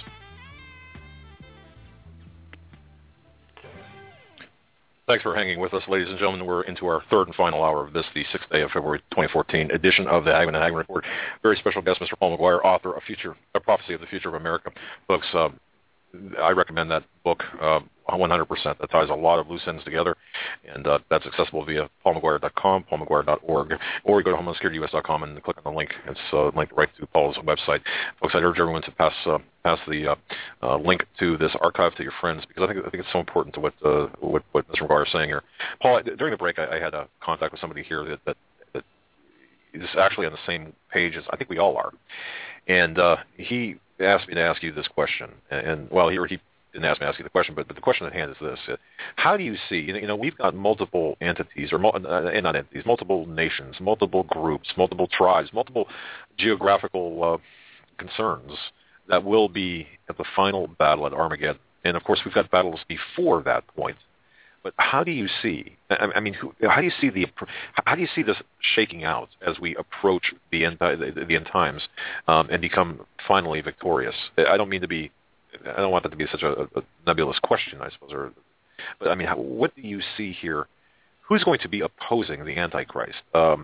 Thanks for hanging with us, ladies and gentlemen. We're into our third and final hour of this, the 6th day of February 2014 edition of the Hagmann and Hagmann Report. Very special guest, Mr. Paul McGuire, author of A Prophecy of the Future of America. Folks, I recommend that book 100%. That ties a lot of loose ends together, and that's accessible via paulmcguire.com, paulmcguire.org, or you go to HomelandSecurityUS.com and click on the link. It's linked right to Paul's website. Folks, I'd urge everyone to pass the link to this archive to your friends, because I think it's so important to what Mr. McGuire is saying here. Paul, during the break, I had a contact with somebody here that is actually on the same page as I think we all are, and he asked me to ask you this question, and well, he didn't ask me to ask you the question, but the question at hand is this: how do you see? We've got multiple entities, or not entities, multiple nations, multiple groups, multiple tribes, multiple geographical concerns that will be at the final battle at Armageddon, and of course, we've got battles before that point. But how do you see? How do you see this shaking out as we approach the end times and become finally victorious? I don't want that to be such a nebulous question, I suppose. But what do you see here? Who's going to be opposing the Antichrist?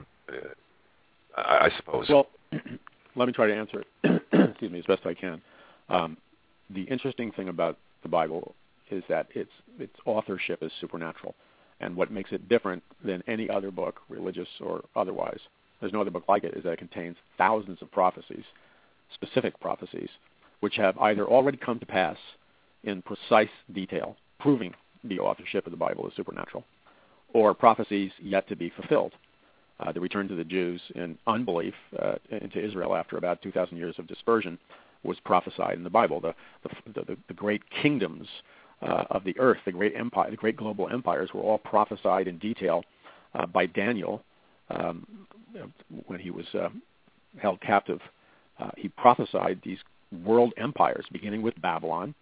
I suppose. Well, let me try to answer it. Excuse me, as best I can. The interesting thing about the Bible is that its authorship is supernatural, and what makes it different than any other book, religious or otherwise, there's no other book like it, is that it contains thousands of prophecies, specific prophecies, which have either already come to pass in precise detail, proving the authorship of the Bible is supernatural, or prophecies yet to be fulfilled. The return to the Jews in unbelief into Israel after about 2,000 years of dispersion was prophesied in the Bible. The great kingdoms of the earth, the great empire, the great global empires, were all prophesied in detail by Daniel when he was held captive. He prophesied these world empires, beginning with Babylon,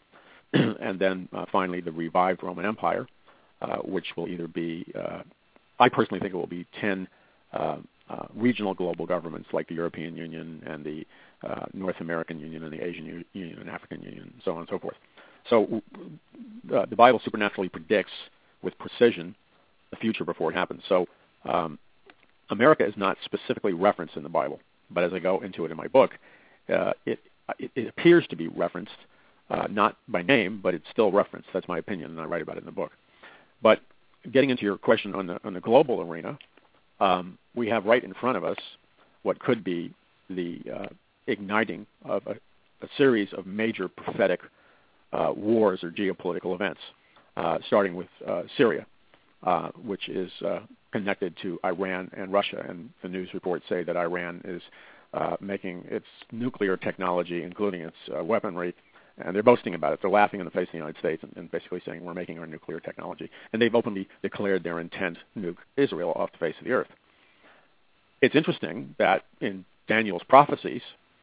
and then finally the revived Roman Empire, which will either be, I personally think it will be 10 regional global governments like the European Union and the North American Union and the Asian Union and African Union, and so on and so forth. So the Bible supernaturally predicts with precision the future before it happens. So America is not specifically referenced in the Bible, but as I go into it in my book, it appears to be referenced, not by name, but it's still referenced. That's my opinion, and I write about it in the book. But getting into your question on the global arena, we have right in front of us what could be the igniting of a series of major prophetic wars or geopolitical events, starting with Syria, which is connected to Iran and Russia. And the news reports say that Iran is making its nuclear technology, including its weaponry, and they're boasting about it. They're laughing in the face of the United States and basically saying, we're making our nuclear technology. And they've openly declared their intent to nuke Israel off the face of the earth. It's interesting that in Daniel's prophecies,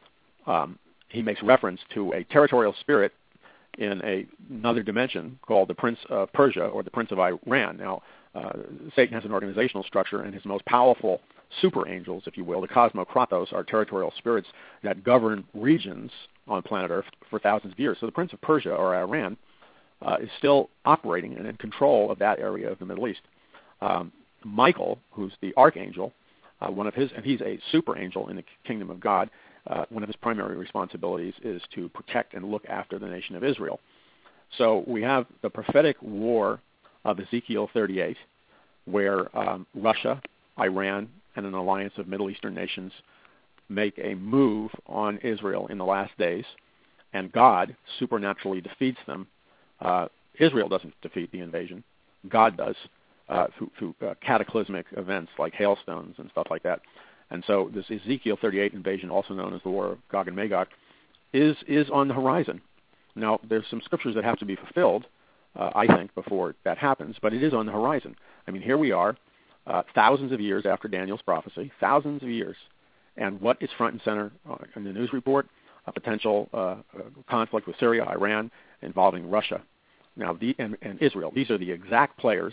he makes reference to a territorial spirit in another dimension called the Prince of Persia or the Prince of Iran. Now, Satan has an organizational structure, and his most powerful super angels, if you will, the Cosmokratos, are territorial spirits that govern regions on planet Earth for thousands of years. So the Prince of Persia or Iran is still operating and in control of that area of the Middle East. Michael, who's the archangel, and he's a super angel in the kingdom of God. One of his primary responsibilities is to protect and look after the nation of Israel. So we have the prophetic war of Ezekiel 38, where Russia, Iran, and an alliance of Middle Eastern nations make a move on Israel in the last days, and God supernaturally defeats them. Israel doesn't defeat the invasion. God does through cataclysmic events like hailstones and stuff like that. And so this Ezekiel 38 invasion, also known as the War of Gog and Magog, is on the horizon. Now, there's some scriptures that have to be fulfilled, I think, before that happens, but it is on the horizon. I mean, here we are, thousands of years after Daniel's prophecy, thousands of years, and what is front and center in the news report? A potential conflict with Syria, Iran, involving Russia. Now, and Israel. These are the exact players,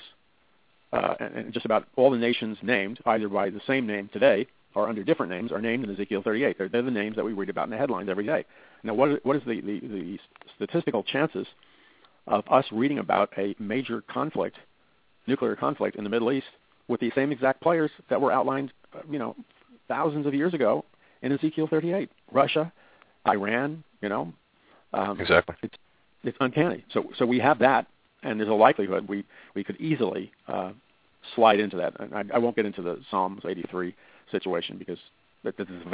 and just about all the nations named, either by the same name today or under different names, are named in Ezekiel 38. They're the names that we read about in the headlines every day. Now, what is the statistical chances of us reading about a major conflict, nuclear conflict in the Middle East with the same exact players that were outlined, thousands of years ago in Ezekiel 38? Russia, Iran, Exactly. It's uncanny. So we have that, and there's a likelihood we could easily slide into that. And I won't get into the Psalms 83 situation because this is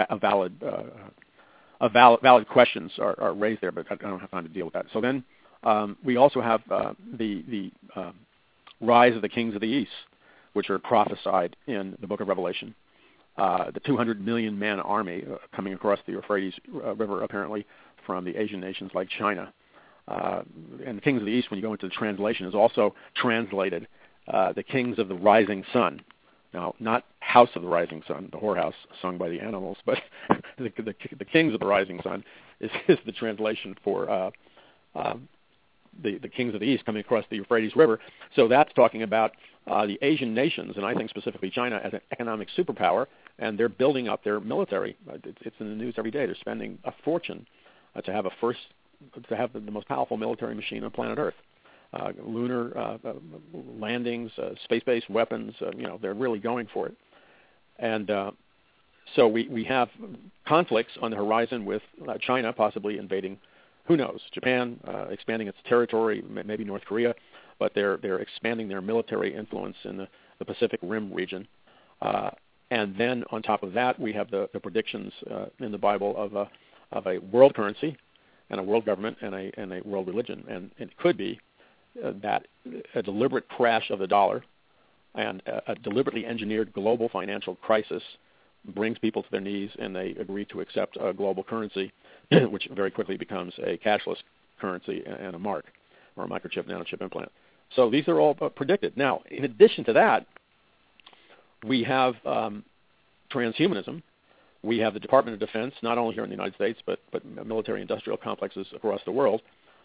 valid questions are raised there, but I don't have time to deal with that. So then we also have the rise of the kings of the East, which are prophesied in the book of Revelation. The 200 million man army coming across the Euphrates River, apparently from the Asian nations like China. And the kings of the East, when you go into the translation, is also translated the kings of the rising sun. Now, not House of the Rising Sun, the whorehouse sung by the Animals, but the kings of the rising sun is the translation for the kings of the East coming across the Euphrates River. So that's talking about the Asian nations, and I think specifically China, as an economic superpower, and they're building up their military. It's in the news every day. They're spending a fortune to have the most powerful military machine on planet Earth. Lunar landings, space-based weapons, they're really going for it. And so we have conflicts on the horizon with China possibly invading, who knows, Japan, expanding its territory, maybe North Korea, but they're expanding their military influence in the Pacific Rim region. And then on top of that, we have the predictions in the Bible of a world currency and a world government and a world religion. And it could be that a deliberate crash of the dollar and a deliberately engineered global financial crisis brings people to their knees, and they agree to accept a global currency, which very quickly becomes a cashless currency and a mark, or a microchip, nanochip implant. So these are all predicted. Now, in addition to that, we have transhumanism. We have the Department of Defense, not only here in the United States, but military industrial complexes across the world,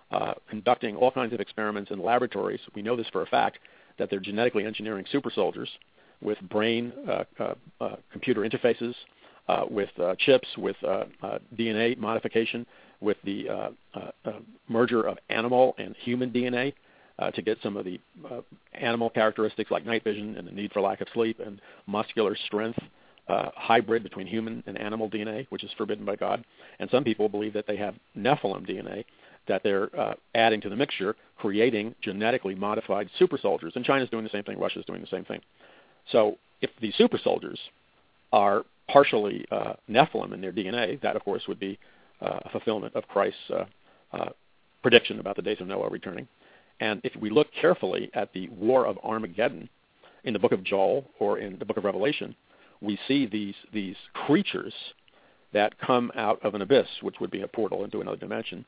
conducting all kinds of experiments in laboratories. We know this for a fact, that they're genetically engineering super soldiers with brain computer interfaces, with chips, with DNA modification, with the merger of animal and human DNA to get some of the animal characteristics like night vision and the need for lack of sleep and muscular strength, hybrid between human and animal DNA, which is forbidden by God. And some people believe that they have Nephilim DNA that they're adding to the mixture, creating genetically modified super soldiers. And China's doing the same thing. Russia's doing the same thing. So if these super soldiers are partially Nephilim in their DNA, that, of course, would be a fulfillment of Christ's prediction about the days of Noah returning. And if we look carefully at the War of Armageddon in the book of Joel or in the book of Revelation, we see these creatures that come out of an abyss, which would be a portal into another dimension.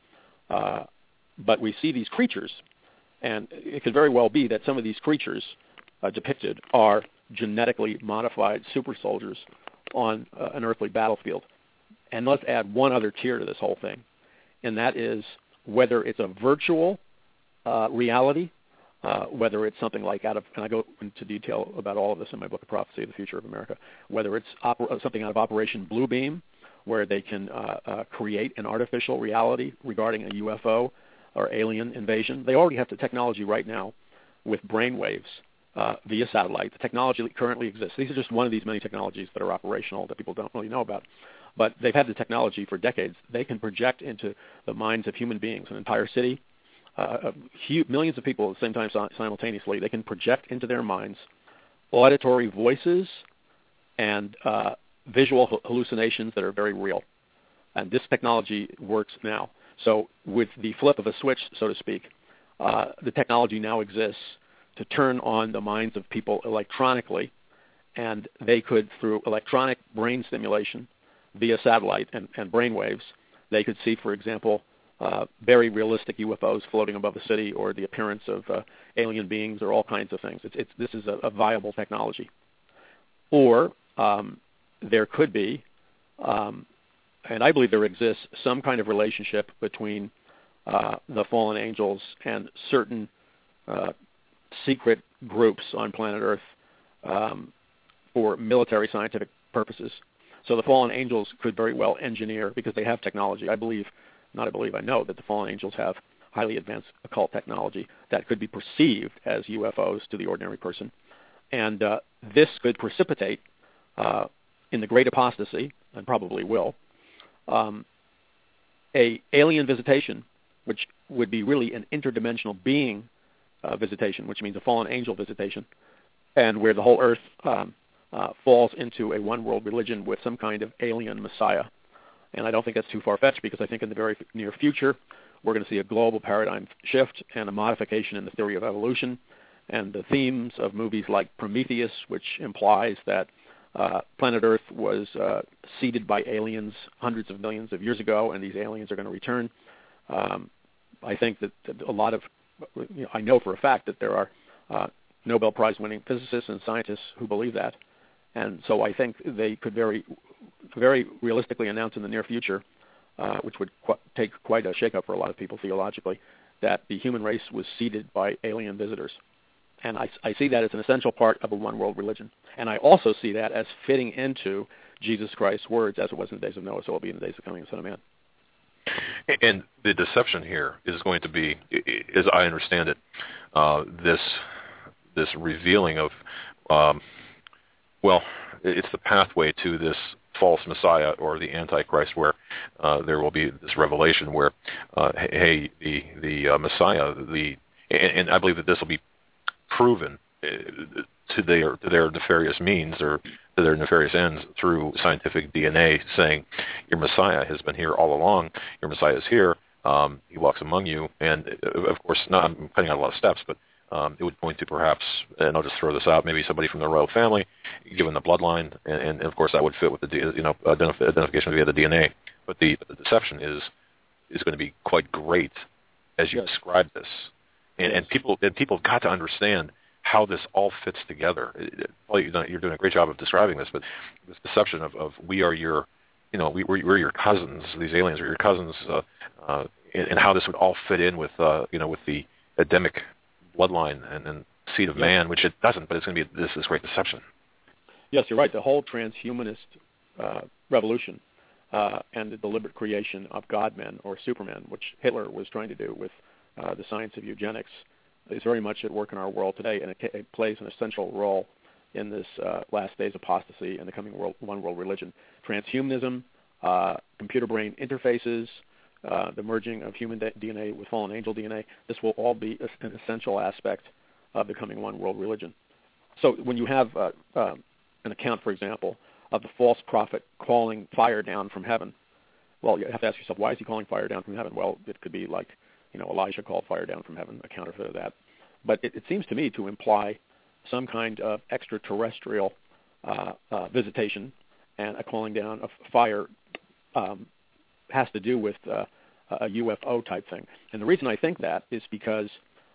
But we see these creatures, and it could very well be that some of these creatures depicted are genetically modified super soldiers on an earthly battlefield. And let's add one other tier to this whole thing, and that is whether it's a virtual reality, whether it's something like and I go into detail about all of this in my book of Prophecy of the Future of America, whether it's something out of Operation Bluebeam, where they can create an artificial reality regarding a UFO or alien invasion. They already have the technology right now with brainwaves via satellite. The technology that currently exists. These are just one of these many technologies that are operational that people don't really know about. But they've had the technology for decades. They can project into the minds of human beings, an entire city, millions of people at the same time simultaneously. They can project into their minds auditory voices and visual hallucinations that are very real. And this technology works now. So with the flip of a switch, so to speak, the technology now exists to turn on the minds of people electronically, and they could, through electronic brain stimulation via satellite and brain waves, they could see, for example, very realistic UFOs floating above the city, or the appearance of alien beings, or all kinds of things. This is a viable technology. Or there could be, and I believe there exists, some kind of relationship between the fallen angels and certain secret groups on planet Earth for military scientific purposes. So the fallen angels could very well engineer, because they have technology. I know that the fallen angels have highly advanced occult technology that could be perceived as UFOs to the ordinary person. And this could precipitate, in the great apostasy, and probably will, a alien visitation, which would be really an interdimensional being visitation, which means a fallen angel visitation, and where the whole earth falls into a one-world religion with some kind of alien messiah. And I don't think that's too far-fetched, because I think in the very near future we're going to see a global paradigm shift and a modification in the theory of evolution, and the themes of movies like Prometheus, which implies that planet Earth was seeded by aliens hundreds of millions of years ago, and these aliens are going to return. I think that a lot of, I know for a fact that there are Nobel Prize-winning physicists and scientists who believe that. And so I think they could very, very realistically announce in the near future, which would take quite a shakeup for a lot of people theologically, that the human race was seeded by alien visitors. And I see that as an essential part of a one-world religion. And I also see that as fitting into Jesus Christ's words, as it was in the days of Noah, so it will be in the days of coming of the Son of Man. And the deception here is going to be, as I understand it, this revealing of, it's the pathway to this false Messiah or the Antichrist, where there will be this revelation where, the Messiah, and I believe that this will be proven to their nefarious means, or to their nefarious ends, through scientific DNA, saying your Messiah has been here all along. Your Messiah is here. He walks among you, and of course, I'm cutting out a lot of steps, but it would point to perhaps, and I'll just throw this out, maybe somebody from the royal family, given the bloodline, and of course that would fit with the identification via the DNA. But the deception is going to be quite great as you describe this, and people got to understand how this all fits together. You're doing a great job of describing this, but this deception of we are your, we're your cousins. These aliens are your cousins. and how this would all fit in with with the Adamic bloodline and seed of man, which it doesn't, but it's going to be this great deception. Yes, you're right. The whole transhumanist revolution and the deliberate creation of God-men or supermen, which Hitler was trying to do with the science of eugenics, is very much at work in our world today, and it plays an essential role in this last days apostasy and the coming one world religion. Transhumanism, computer brain interfaces, the merging of human DNA with fallen angel DNA, this will all be an essential aspect of becoming one world religion. So when you have an account, for example, of the false prophet calling fire down from heaven, well, you have to ask yourself, why is he calling fire down from heaven? Well, it could be like, Elijah called fire down from heaven, a counterfeit of that. But it seems to me to imply some kind of extraterrestrial visitation, and a calling down of fire has to do with a UFO type thing. And the reason I think that is because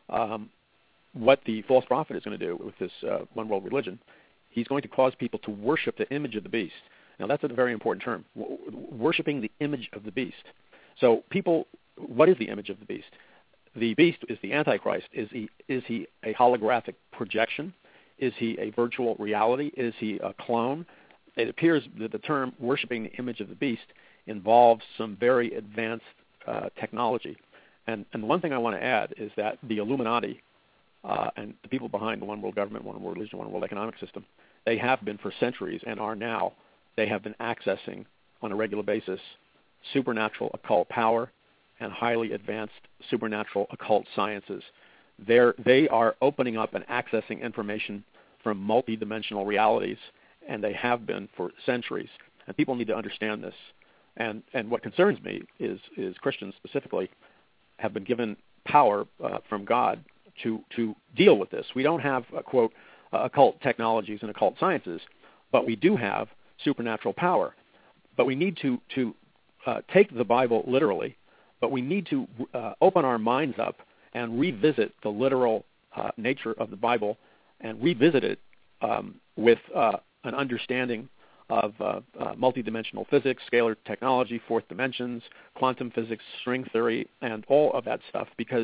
what the false prophet is going to do with this one world religion, he's going to cause people to worship the image of the beast. Now, that's a very important term, worshiping the image of the beast. So people, what is the image of the beast? The beast is the Antichrist. Is he a holographic projection? Is he a virtual reality? Is he a clone? It appears that the term worshiping the image of the beast involves some very advanced technology. And the one thing I want to add is that the Illuminati and the people behind the one world government, one world religion, one world economic system, they have been for centuries and are now, they have been accessing on a regular basis supernatural occult power and highly advanced supernatural occult sciences. They are opening up and accessing information from multidimensional realities, and they have been for centuries. And people need to understand this. And what concerns me is Christians specifically have been given power from God to deal with this. We don't have, quote, occult technologies and occult sciences, but we do have supernatural power. But we need to take the Bible literally, but we need to open our minds up and revisit the literal nature of the Bible and revisit it with an understanding of multidimensional physics, scalar technology, fourth dimensions, quantum physics, string theory, and all of that stuff, because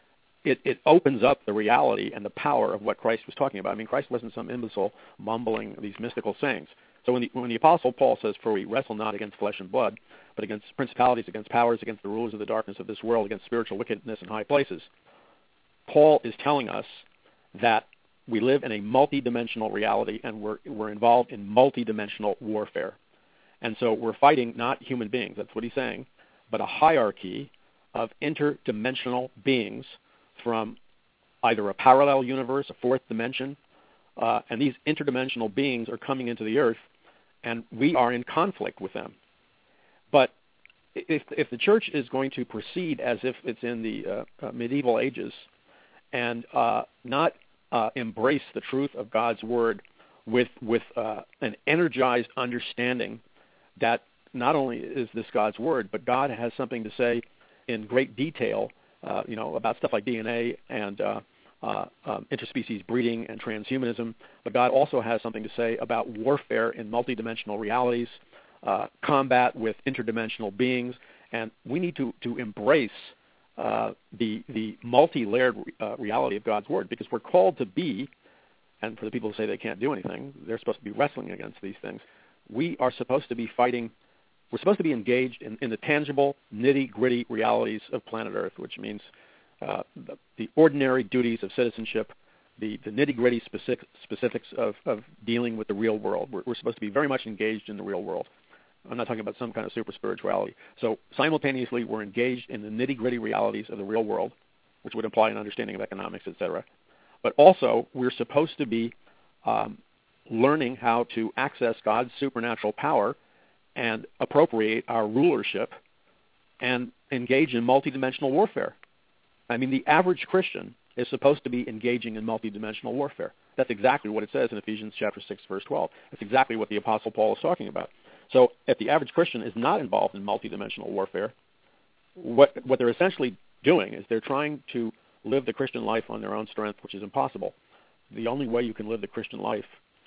it opens up the reality and the power of what Christ was talking about. I mean, Christ wasn't some imbecile mumbling these mystical sayings. So when the Apostle Paul says, "For we wrestle not against flesh and blood, but against principalities, against powers, against the rulers of the darkness of this world, against spiritual wickedness in high places," Paul is telling us that we live in a multidimensional reality, and we're involved in multidimensional warfare. And so we're fighting not human beings, that's what he's saying, but a hierarchy of interdimensional beings from either a parallel universe, a fourth dimension, and these interdimensional beings are coming into the earth, and we are in conflict with them. But if the church is going to proceed as if it's in the medieval ages and not embrace the truth of God's word with an energized understanding that not only is this God's word, but God has something to say in great detail, about stuff like DNA and interspecies breeding and transhumanism, but God also has something to say about warfare in multidimensional realities, combat with interdimensional beings, and we need to embrace the multi-layered reality of God's word, because we're called to be, and for the people who say they can't do anything, they're supposed to be wrestling against these things. We are supposed to be fighting. We're supposed to be engaged in the tangible, nitty-gritty realities of planet Earth, which means the ordinary duties of citizenship, the nitty-gritty specifics of dealing with the real world. We're supposed to be very much engaged in the real world. I'm not talking about some kind of super spirituality. So simultaneously, we're engaged in the nitty-gritty realities of the real world, which would imply an understanding of economics, etc. But also, we're supposed to be learning how to access God's supernatural power and appropriate our rulership and engage in multidimensional warfare. I mean, the average Christian is supposed to be engaging in multidimensional warfare. That's exactly what it says in Ephesians chapter 6, verse 12. That's exactly what the Apostle Paul is talking about. So if the average Christian is not involved in multidimensional warfare, what they're essentially doing is they're trying to live the Christian life on their own strength, which is impossible. The only way you can live the Christian life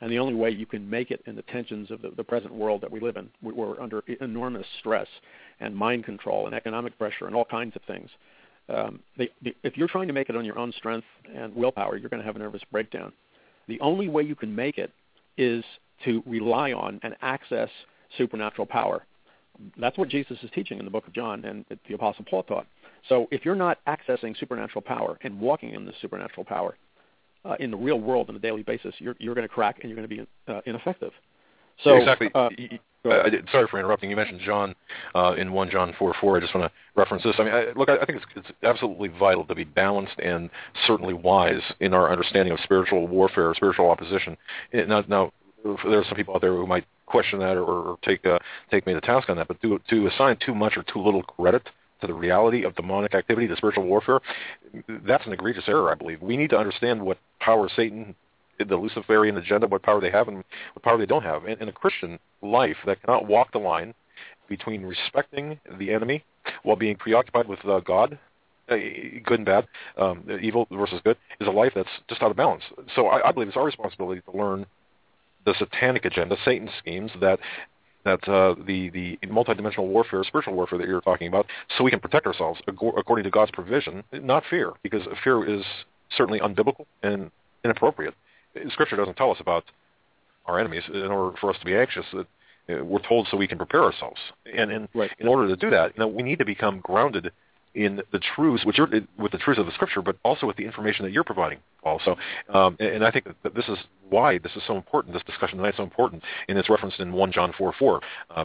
And the only way you can make it in the tensions of the present world that we live in, we're under enormous stress and mind control and economic pressure and all kinds of things. If you're trying to make it on your own strength and willpower, you're going to have a nervous breakdown. The only way you can make it is to rely on and access supernatural power. That's what Jesus is teaching in the book of John and the Apostle Paul taught. So if you're not accessing supernatural power and walking in this supernatural power in the real world on a daily basis, you're going to crack and you're going to be ineffective. So exactly. Sorry for interrupting. You mentioned John in 1 John 4:4. I just want to reference this. I mean, I think it's absolutely vital to be balanced and certainly wise in our understanding of spiritual warfare, spiritual opposition. Now, there are some people out there who might question that or take me to task on that, but to assign too much or too little credit to the reality of demonic activity, to spiritual warfare, that's an egregious error, I believe. We need to understand what power Satan, the Luciferian agenda, what power they have and what power they don't have. In a Christian life that cannot walk the line between respecting the enemy while being preoccupied with God, good and bad, evil versus good, is a life that's just out of balance. So I believe it's our responsibility to learn the satanic agenda, Satan's schemes, that the multidimensional warfare, spiritual warfare that you're talking about, so we can protect ourselves according to God's provision, not fear, because fear is certainly unbiblical and inappropriate. Scripture doesn't tell us about our enemies in order for us to be anxious. We're told so we can prepare ourselves. And right. In order to do that, we need to become grounded in the truths, with the truths of the Scripture, but also with the information that you're providing also. And I think that this is why this is so important, this discussion tonight is so important, and it's referenced in 1 John 4:4.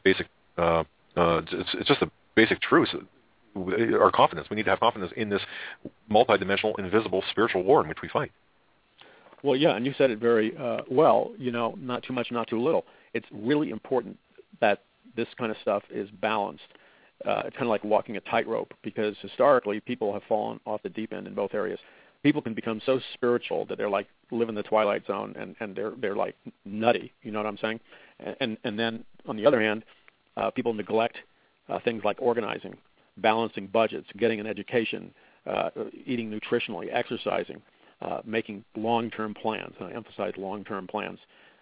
It's just the basic truths. Our confidence. We need to have confidence in this multidimensional, invisible spiritual war in which we fight. Well, yeah, and you said it very well, not too much, not too little. It's really important that this kind of stuff is balanced. It's kind of like walking a tightrope, because historically people have fallen off the deep end in both areas. People can become so spiritual that they're like live in the twilight zone and they're like nutty, you know what I'm saying? And then on the other hand, people neglect things like organizing, balancing budgets, getting an education, eating nutritionally, exercising, making long-term plans. I emphasize long-term plans.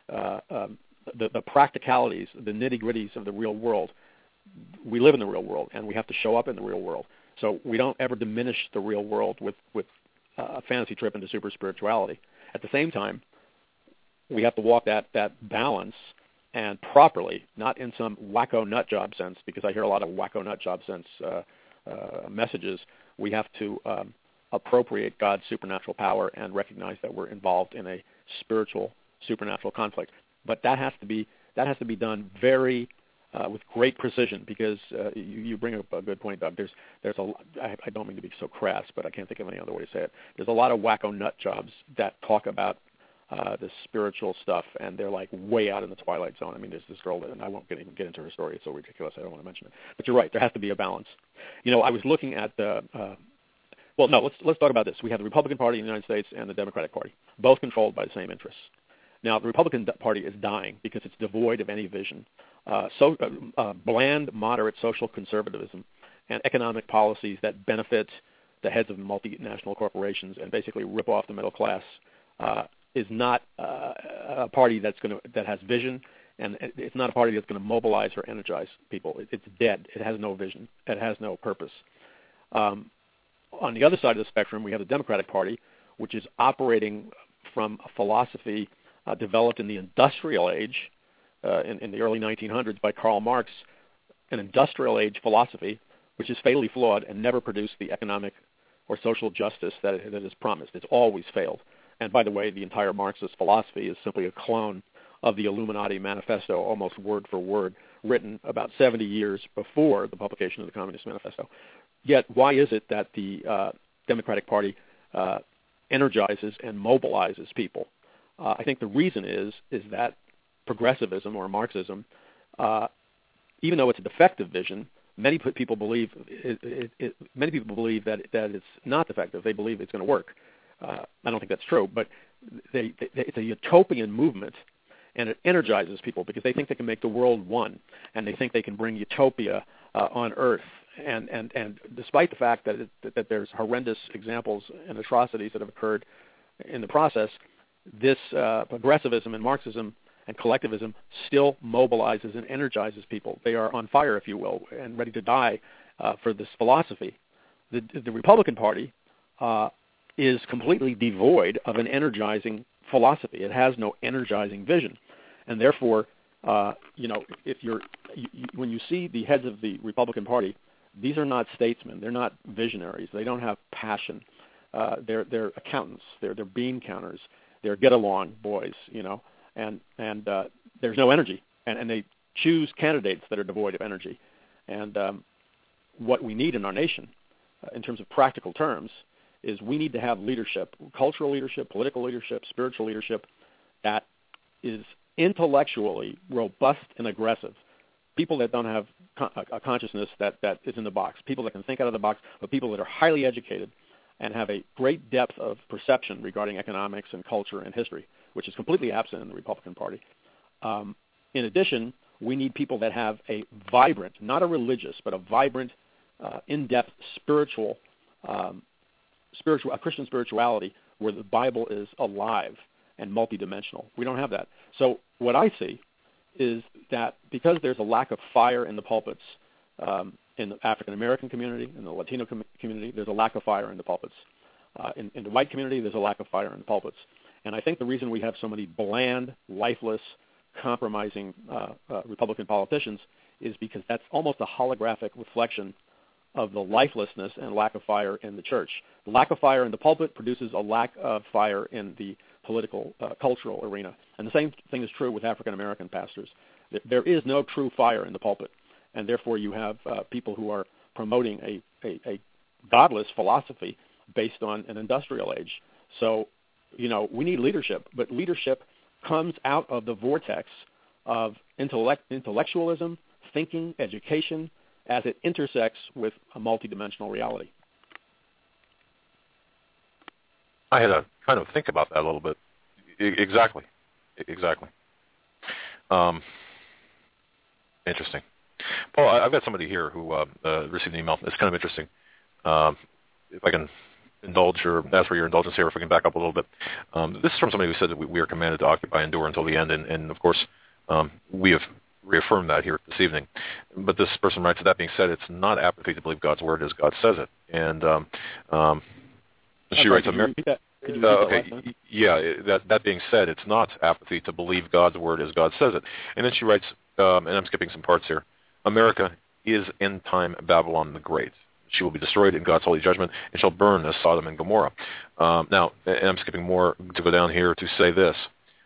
The practicalities, the nitty-gritties of the real world. We live in the real world, and we have to show up in the real world. So we don't ever diminish the real world with a fantasy trip into super spirituality. At the same time, we have to walk that balance and properly, not in some wacko nut job sense, because I hear a lot of wacko nut job sense messages. We have to appropriate God's supernatural power and recognize that we're involved in a spiritual supernatural conflict. But that has to be done very with great precision, because you bring up a good point, Doug. I don't mean to be so crass, but I can't think of any other way to say it. There's a lot of wacko nut jobs that talk about the spiritual stuff, and they're like way out in the twilight zone. I mean, there's this girl, and I won't even get into her story. It's so ridiculous, I don't want to mention it. But you're right. There has to be a balance. I was looking at let's talk about this. We have the Republican Party in the United States and the Democratic Party, both controlled by the same interests. Now, the Republican Party is dying because it's devoid of any vision. Bland, moderate social conservatism and economic policies that benefit the heads of multinational corporations and basically rip off the middle class is not a party that has vision, and it's not a party that's going to mobilize or energize people. It's dead. It has no vision. It has no purpose. On the other side of the spectrum, we have the Democratic Party, which is operating from a philosophy developed in the industrial age, in the early 1900s by Karl Marx, an industrial age philosophy which is fatally flawed and never produced the economic or social justice that is promised. It's always failed. And by the way, the entire Marxist philosophy is simply a clone of the Illuminati Manifesto, almost word for word, written about 70 years before the publication of the Communist Manifesto. Yet, why is it that the Democratic Party energizes and mobilizes people? I think the reason is that progressivism or Marxism, even though it's a defective vision, many people believe that it's not defective. They believe it's going to work. I don't think that's true, but it's a utopian movement, and it energizes people because they think they can make the world one, and they think they can bring utopia on Earth. And despite the fact that there's horrendous examples and atrocities that have occurred in the process, this progressivism and Marxism and collectivism still mobilizes and energizes people. They are on fire, if you will, and ready to die for this philosophy. The Republican Party is completely devoid of an energizing philosophy. It has no energizing vision, and therefore, when you see the heads of the Republican Party, these are not statesmen. They're not visionaries. They don't have passion. They're accountants. They're bean counters. They're get-along boys, and there's no energy, and they choose candidates that are devoid of energy. And what we need in our nation, in terms of practical terms, is we need to have leadership, cultural leadership, political leadership, spiritual leadership, that is intellectually robust and aggressive. People that don't have a consciousness that is in the box, people that can think out of the box, but people that are highly educated and have a great depth of perception regarding economics and culture and history, which is completely absent in the Republican Party. In addition, we need people that have a vibrant, not a religious, but a vibrant, in-depth spiritual, a Christian spirituality where the Bible is alive and multidimensional. We don't have that. So what I see is that because there's a lack of fire in the pulpits, in the African American community, in the Latino community, there's a lack of fire in the pulpits. In the white community, there's a lack of fire in the pulpits. And I think the reason we have so many bland, lifeless, compromising Republican politicians is because that's almost a holographic reflection of the lifelessness and lack of fire in the church. The lack of fire in the pulpit produces a lack of fire in the political, cultural arena. And the same thing is true with African American pastors. There is no true fire in the pulpit, and therefore you have people who are promoting a godless philosophy based on an industrial age. So, we need leadership, but leadership comes out of the vortex of intellectualism, thinking, education, as it intersects with a multidimensional reality. I had to kind of think about that a little bit. Exactly. Interesting. Paul, I've got somebody here who received an email. It's kind of interesting. If I can indulge or ask for your indulgence here, if we can back up a little bit. This is from somebody who said that we are commanded to occupy and endure until the end, and of course, we have reaffirmed that here this evening. But this person writes, that being said, it's not apathy to believe God's word as God says it. And she writes, that being said, it's not apathy to believe God's word as God says it. And then she writes, and I'm skipping some parts here, America is end-time Babylon the Great. She will be destroyed in God's holy judgment and shall burn as Sodom and Gomorrah. Now, and I'm skipping more to go down here to say this.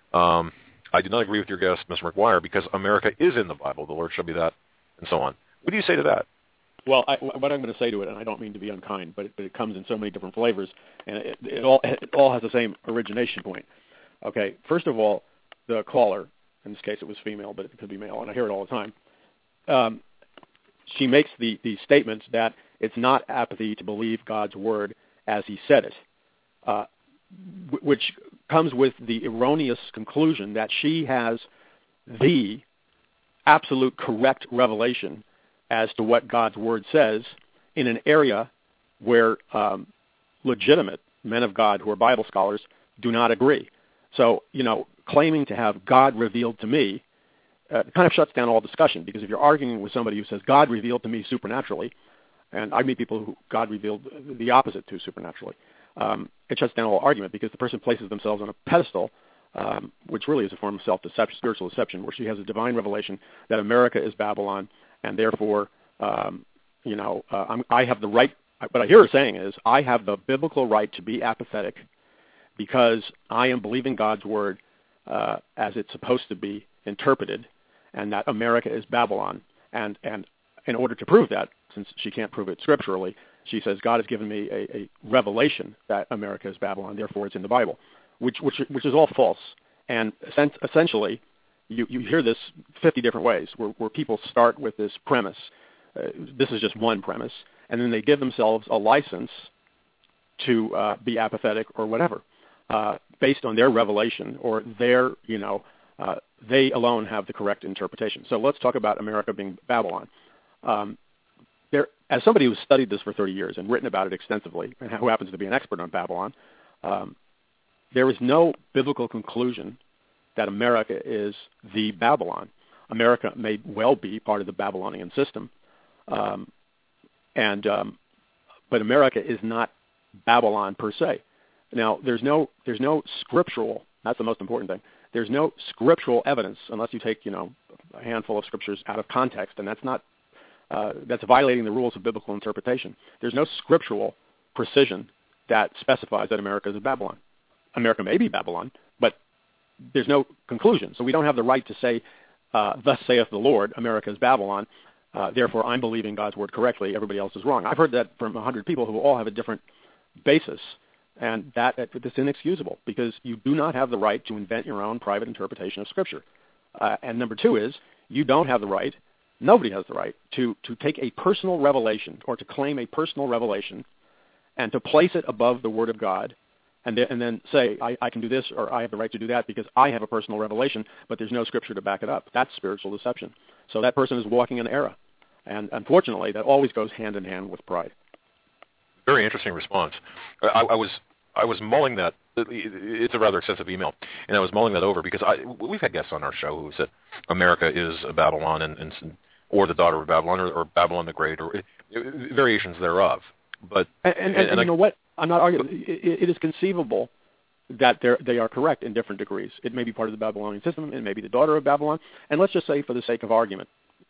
I do not agree with your guest, Mr. McGuire, because America is in the Bible. The Lord shall be that, and so on. What do you say to that? Well, what I'm going to say to it, and I don't mean to be unkind, but it comes in so many different flavors, and it all has the same origination point. Okay, first of all, the caller, in this case it was female, but it could be male, and I hear it all the time. She makes the statement that it's not apathy to believe God's word as he said it, which comes with the erroneous conclusion that she has the absolute correct revelation as to what God's word says in an area where legitimate men of God who are Bible scholars do not agree. So, claiming to have God revealed to me kind of shuts down all discussion, because if you're arguing with somebody who says God revealed to me supernaturally, and I meet people who God revealed the opposite to supernaturally, it shuts down all argument, because the person places themselves on a pedestal, which really is a form of self-deception, spiritual deception, where she has a divine revelation that America is Babylon, and therefore, I have the right. What I hear her saying is, I have the biblical right to be apathetic because I am believing God's word as it's supposed to be interpreted, and that America is Babylon. And in order to prove that, since she can't prove it scripturally, she says, God has given me a revelation that America is Babylon, therefore it's in the Bible, which is all false. And essentially, you hear this 50 different ways, where people start with this premise. This is just one premise, and then they give themselves a license to be apathetic or whatever, based on their revelation or their, they alone have the correct interpretation. So let's talk about America being Babylon. As somebody who's studied this for 30 years and written about it extensively, and who happens to be an expert on Babylon, there is no biblical conclusion that America is the Babylon. America may well be part of the Babylonian system, but America is not Babylon per se. Now, there's no scriptural. That's the most important thing. There's no scriptural evidence unless you take a handful of scriptures out of context, and that's violating the rules of biblical interpretation. There's no scriptural precision that specifies that America is Babylon. America may be Babylon, but there's no conclusion. So we don't have the right to say, thus saith the Lord, America is Babylon, therefore I'm believing God's word correctly, everybody else is wrong. I've heard that from 100 people who all have a different basis, and that's inexcusable because you do not have the right to invent your own private interpretation of Scripture. And number two is you don't have the right, nobody has the right, to take a personal revelation or to claim a personal revelation and to place it above the Word of God and then say, I can do this or I have the right to do that because I have a personal revelation, but there's no Scripture to back it up. That's spiritual deception. So that person is walking in error. And unfortunately, that always goes hand in hand with pride. Very interesting response. I was mulling that. It's a rather extensive email, and I was mulling that over because we've had guests on our show who said America is Babylon or the daughter of Babylon or Babylon the Great or variations thereof. But and you know what? I'm not arguing. It is conceivable that they are correct in different degrees. It may be part of the Babylonian system. It may be the daughter of Babylon. And let's just say for the sake of argument,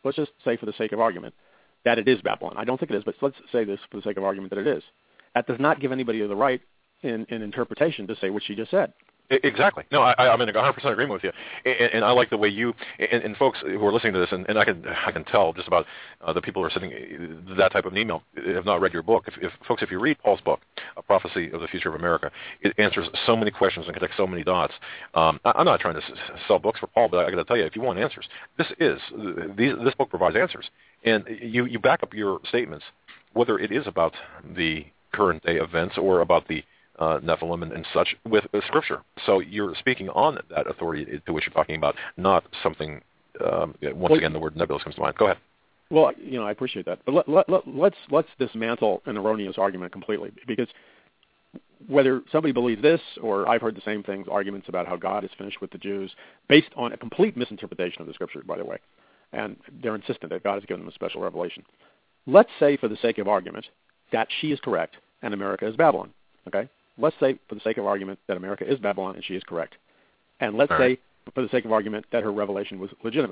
that it is Babylon. I don't think it is, but let's say this for the sake of argument that it is. That does not give anybody the right in interpretation to say what she just said. Exactly. No, I'm in 100% agreement with you, and I like the way you and folks who are listening to this, and I can tell just about the people who are sending that type of an email have not read your book. If you read Paul's book, A Prophecy of the Future of America, it answers so many questions and connects so many dots. I'm not trying to sell books for Paul, but I got to tell you, if you want answers, this book provides answers, and you back up your statements, whether it is about the current day events or about the Nephilim and such with Scripture. So you're speaking on that authority to which you're talking about, not something, again, the word nebulous comes to mind. Go ahead. Well, I appreciate that. But let's dismantle an erroneous argument completely, because whether somebody believes this or I've heard the same things, arguments about how God is finished with the Jews, based on a complete misinterpretation of the Scripture, by the way, and they're insistent that God has given them a special revelation. Let's say, for the sake of argument, that she is correct and America is Babylon, okay? Let's say, for the sake of argument, that America is Babylon and she is correct. And let's say, for the sake of argument, that her revelation was legitimate.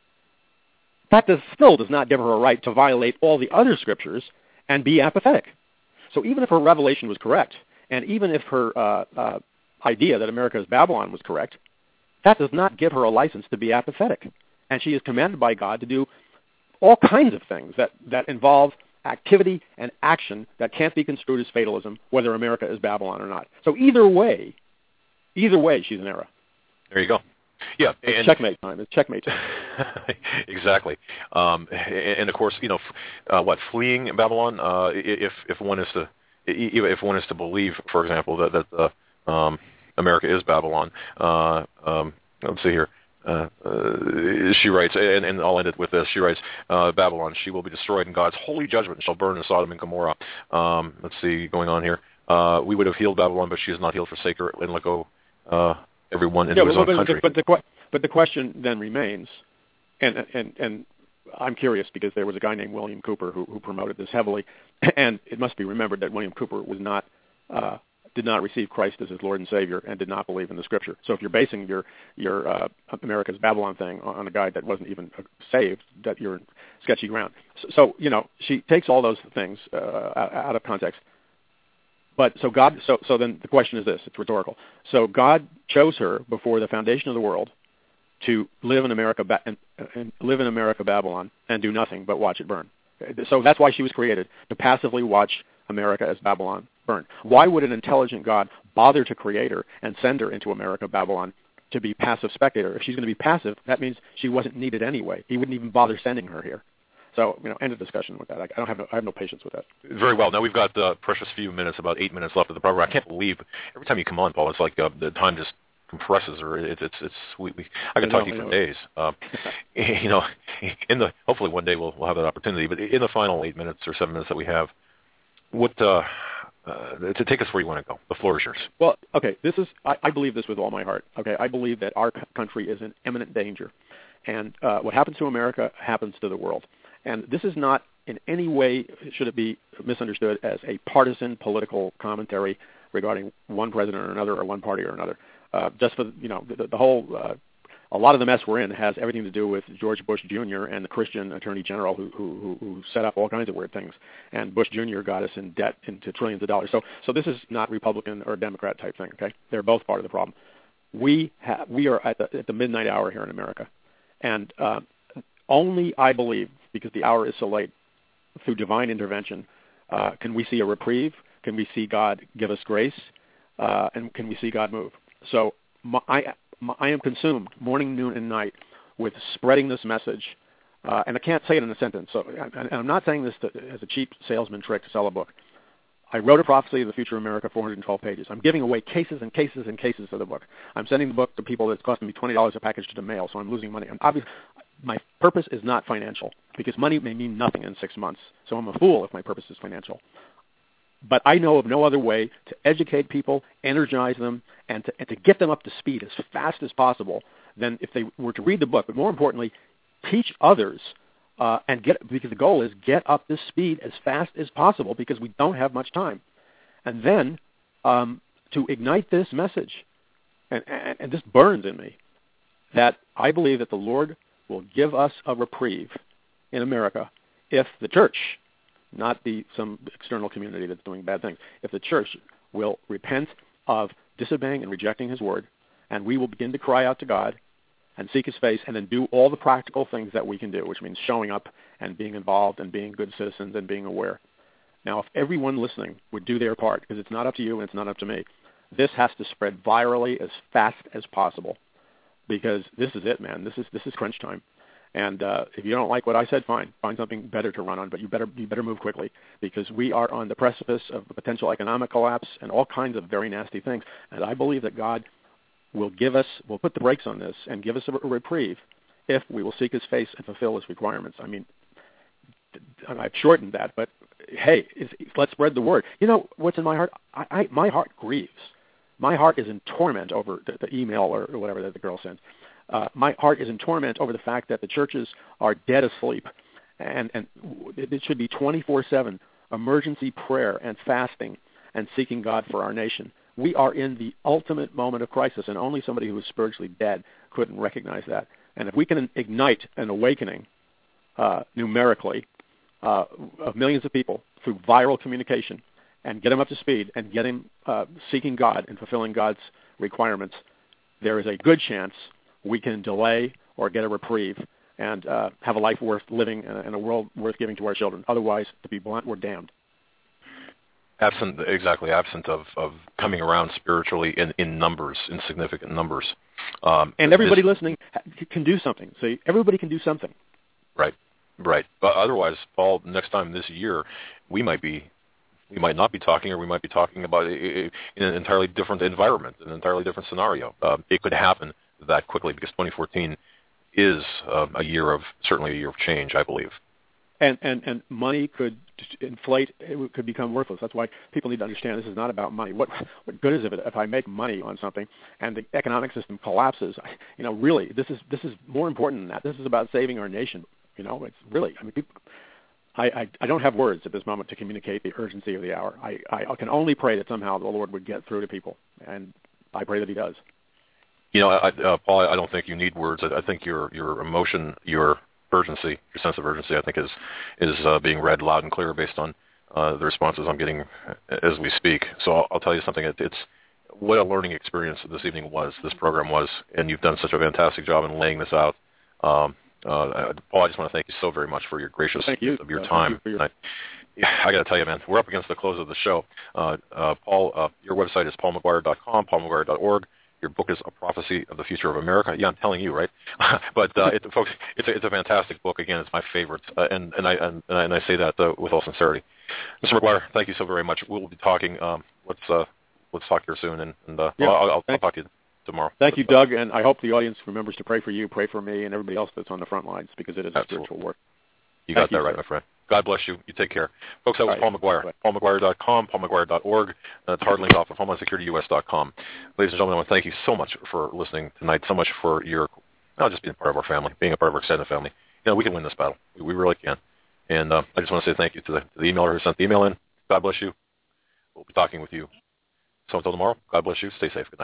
That still does not give her a right to violate all the other Scriptures and be apathetic. So even if her revelation was correct, and even if her idea that America is Babylon was correct, that does not give her a license to be apathetic. And she is commanded by God to do all kinds of things that involve activity and action that can't be construed as fatalism, whether America is Babylon or not. So either way, she's in error. There you go. Yeah, it's checkmate time. It's checkmate time. Exactly. And of course, fleeing Babylon? If one is to believe, for example, that America is Babylon. Let's see here. She writes, and I'll end it with this. She writes, Babylon, she will be destroyed, and God's holy judgment shall burn in Sodom and Gomorrah. Let's see, going on here. We would have healed Babylon, but she has not healed, forsake her, and let go everyone into his own country. But the question then remains, and I'm curious because there was a guy named William Cooper who promoted this heavily, and it must be remembered that William Cooper did not receive Christ as his Lord and Savior and did not believe in the Scripture. So if you're basing your America's Babylon thing on a guy that wasn't even saved, that you're in sketchy ground. So she takes all those things out of context. But so then the question is this: it's rhetorical. So God chose her before the foundation of the world to live in America Babylon and do nothing but watch it burn. So that's why she was created, to passively watch America as Babylon burn. Why would an intelligent God bother to create her and send her into America Babylon to be passive spectator? If she's going to be passive, that means she wasn't needed anyway. He wouldn't even bother sending her here. So, end of discussion with that. I have no patience with that. Very well. Now we've got precious few minutes, about 8 minutes left of the program. I can't believe every time you come on, Paul, it's like the time just compresses, or I can talk to you for days. Hopefully one day we'll have that opportunity. But in the final 8 minutes or 7 minutes that we have, what to take us where you want to go. The floor is yours. Well, okay, I believe this with all my heart. Okay, I believe that our country is in imminent danger. And what happens to America happens to the world. And this is not in any way, should it be misunderstood as a partisan political commentary regarding one president or another or one party or another. Just for, the whole, a lot of the mess we're in has everything to do with George Bush Jr. and the Christian Attorney General who set up all kinds of weird things. And Bush Jr. got us in debt into trillions of dollars. So this is not Republican or Democrat type thing, okay? They're both part of the problem. We are at the midnight hour here in America. And only, I believe, because the hour is so late, through divine intervention, can we see a reprieve? Can we see God give us grace? And can we see God move? So I am consumed morning, noon, and night with spreading this message. And I can't say it in a sentence. So I'm not saying this as a cheap salesman trick to sell a book. I wrote A Prophecy of the Future of America, 412 pages. I'm giving away cases and cases and cases of the book. I'm sending the book to people that's costing me $20 a package to the mail, so I'm losing money. And obviously, my purpose is not financial, because money may mean nothing in 6 months. So I'm a fool if my purpose is financial. But I know of no other way to educate people, energize them, and to get them up to speed as fast as possible than if they were to read the book. But more importantly, teach others. Because the goal is get up to speed as fast as possible, because we don't have much time. And then to ignite this message, and this burns in me, that I believe that the Lord will give us a reprieve in America if the church, not some external community that's doing bad things, if the church will repent of disobeying and rejecting his word, and we will begin to cry out to God and seek his face, and then do all the practical things that we can do, which means showing up and being involved and being good citizens and being aware. Now, if everyone listening would do their part, because it's not up to you and it's not up to me, this has to spread virally as fast as possible, because this is it, man. This is crunch time. And if you don't like what I said, fine. Find something better to run on, but you better move quickly, because we are on the precipice of a potential economic collapse and all kinds of very nasty things. And I believe that God will put the brakes on this and give us a reprieve if we will seek his face and fulfill his requirements. I mean, I've shortened that, but hey, let's spread the word. You know what's in my heart? My heart grieves. My heart is in torment over the email or whatever that the girl sent. My heart is in torment over the fact that the churches are dead asleep, and it should be 24/7 emergency prayer and fasting and seeking God for our nation. We are in the ultimate moment of crisis, and only somebody who is spiritually dead couldn't recognize that. And if we can ignite an awakening numerically of millions of people through viral communication and get them up to speed and get them seeking God and fulfilling God's requirements, there is a good chance we can delay or get a reprieve and have a life worth living and a world worth giving to our children. Otherwise, to be blunt, we're damned. Absent of coming around spiritually in numbers, in significant numbers. And everybody listening can do something. See, everybody can do something. Right. But otherwise, Paul, next time this year, we might not be talking, or we might be talking about in an entirely different environment, an entirely different scenario. It could happen that quickly, because 2014 is certainly a year of change, I believe. And money could inflate. It could become worthless. That's why people need to understand this is not about money. What good is it if I make money on something and the economic system collapses? Really, this is more important than that. This is about saving our nation. It's really. I mean, I don't have words at this moment to communicate the urgency of the hour. I can only pray that somehow the Lord would get through to people, and I pray that he does. Paul, I don't think you need words. I think your emotion, your urgency, your sense of urgency, I think is being read loud and clear based on the responses I'm getting as we speak. So I'll tell you something. It's what a learning experience this evening was, this program was, and you've done such a fantastic job in laying this out. Paul, I just want to thank you so very much for your gracious use of your time. I got to tell you, man, we're up against the close of the show. Paul, your website is paulmcguire.com, paulmcguire.org. Your book is A Prophecy of the Future of America. Yeah, I'm telling you, right? But folks, it's a fantastic book. Again, it's my favorite, and I say that with all sincerity. Mr. McGuire, thank you so very much. We'll be talking. Let's talk here soon, and I'll talk to you tomorrow. Thank you, Doug, and I hope the audience remembers to pray for you, pray for me, and everybody else that's on the front lines, because it is a spiritual work. You got that right, my friend. God bless you. You take care. Folks, that was Paul McGuire. Right. PaulMcGuire.com, PaulMcGuire.org. That's hard link off of HomelandSecurityUS.com. Ladies and gentlemen, I want to thank you so much for listening tonight, so much for your, not just being part of our family, being a part of our extended family. We can win this battle. We really can. And I just want to say thank you to the emailer who sent the email in. God bless you. We'll be talking with you. So until tomorrow, God bless you. Stay safe. Good night.